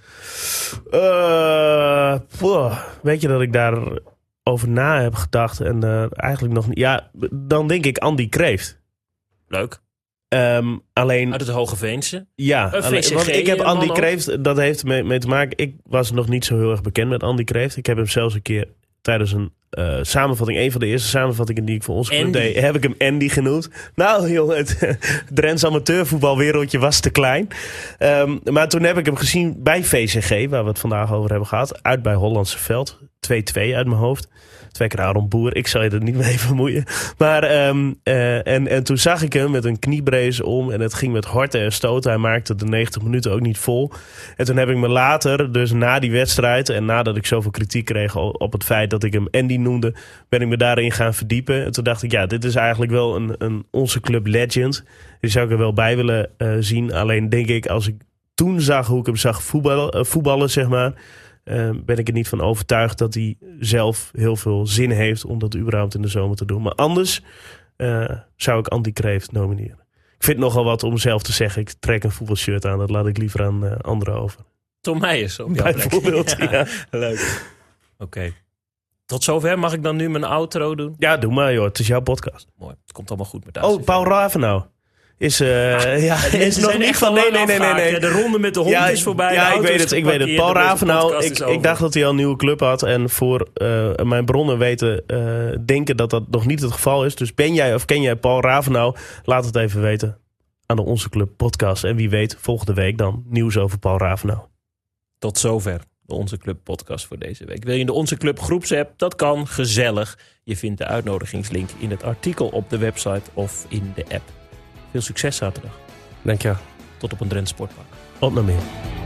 Uh, poh, weet je dat ik daarover na heb gedacht en uh, eigenlijk nog niet... Ja, dan denk ik Andy Kreeft. Leuk. Um, alleen... Uit het Hogeveense? Ja, alleen, want ik heb Andy man Kreeft, dat heeft mee, mee te maken... Ik was nog niet zo heel erg bekend met Andy Kreeft. Ik heb hem zelfs een keer tijdens een uh, samenvatting, een van de eerste samenvattingen die ik voor onze club deed, heb ik hem Andy genoemd. Nou jongen, het Drents amateurvoetbalwereldje was te klein. Um, maar toen heb ik hem gezien bij V C G, waar we het vandaag over hebben gehad. Uit bij Hollandse Veld. twee-twee uit mijn hoofd. Twee keer Aaron Boer. Ik zal je er niet mee vermoeien. Maar um, uh, en, en toen zag ik hem met een kniebrace om. En het ging met horten en stoten. Hij maakte de negentig minuten ook niet vol. En toen heb ik me later, dus na die wedstrijd... en nadat ik zoveel kritiek kreeg op het feit dat ik hem Andy noemde... ben ik me daarin gaan verdiepen. En toen dacht ik, ja, dit is eigenlijk wel een, een onze club legend. Die zou ik er wel bij willen uh, zien. Alleen denk ik, als ik toen zag hoe ik hem zag voetballen, uh, voetballen zeg maar... Uh, ben ik er niet van overtuigd dat hij zelf heel veel zin heeft om dat überhaupt in de zomer te doen. Maar anders uh, zou ik Andy Kreeft nomineren. Ik vind nogal wat om zelf te zeggen, ik trek een voetbalshirt aan. Dat laat ik liever aan uh, anderen over. Tom Meijers op jouw bijvoorbeeld, plek. Ja, ja. Leuk. Oké. Okay. Tot zover. Mag ik dan nu mijn outro doen? Ja, doe maar joh. Het is jouw podcast. Mooi. Het komt allemaal goed met de Oh, Paul Ravenau. is, uh, ja, is nog niet van... Nee, nee, nee, nee, nee. De ronde met de hond ja, is voorbij. Ja, ik weet het, ik weet het. Paul Ravenau, ik, ik dacht dat hij al een nieuwe club had. En voor uh, mijn bronnen weten, uh, denken dat dat nog niet het geval is. Dus ben jij of ken jij Paul Ravenau? Laat het even weten aan de Onze Club podcast. En wie weet, volgende week dan nieuws over Paul Ravenau. Tot zover de Onze Club podcast voor deze week. Wil je in de Onze Club groepsapp? Dat kan, gezellig. Je vindt de uitnodigingslink in het artikel op de website of in de app. Veel succes zaterdag. Dank je. Tot op een Drenthe Sportpark. Op naar meer.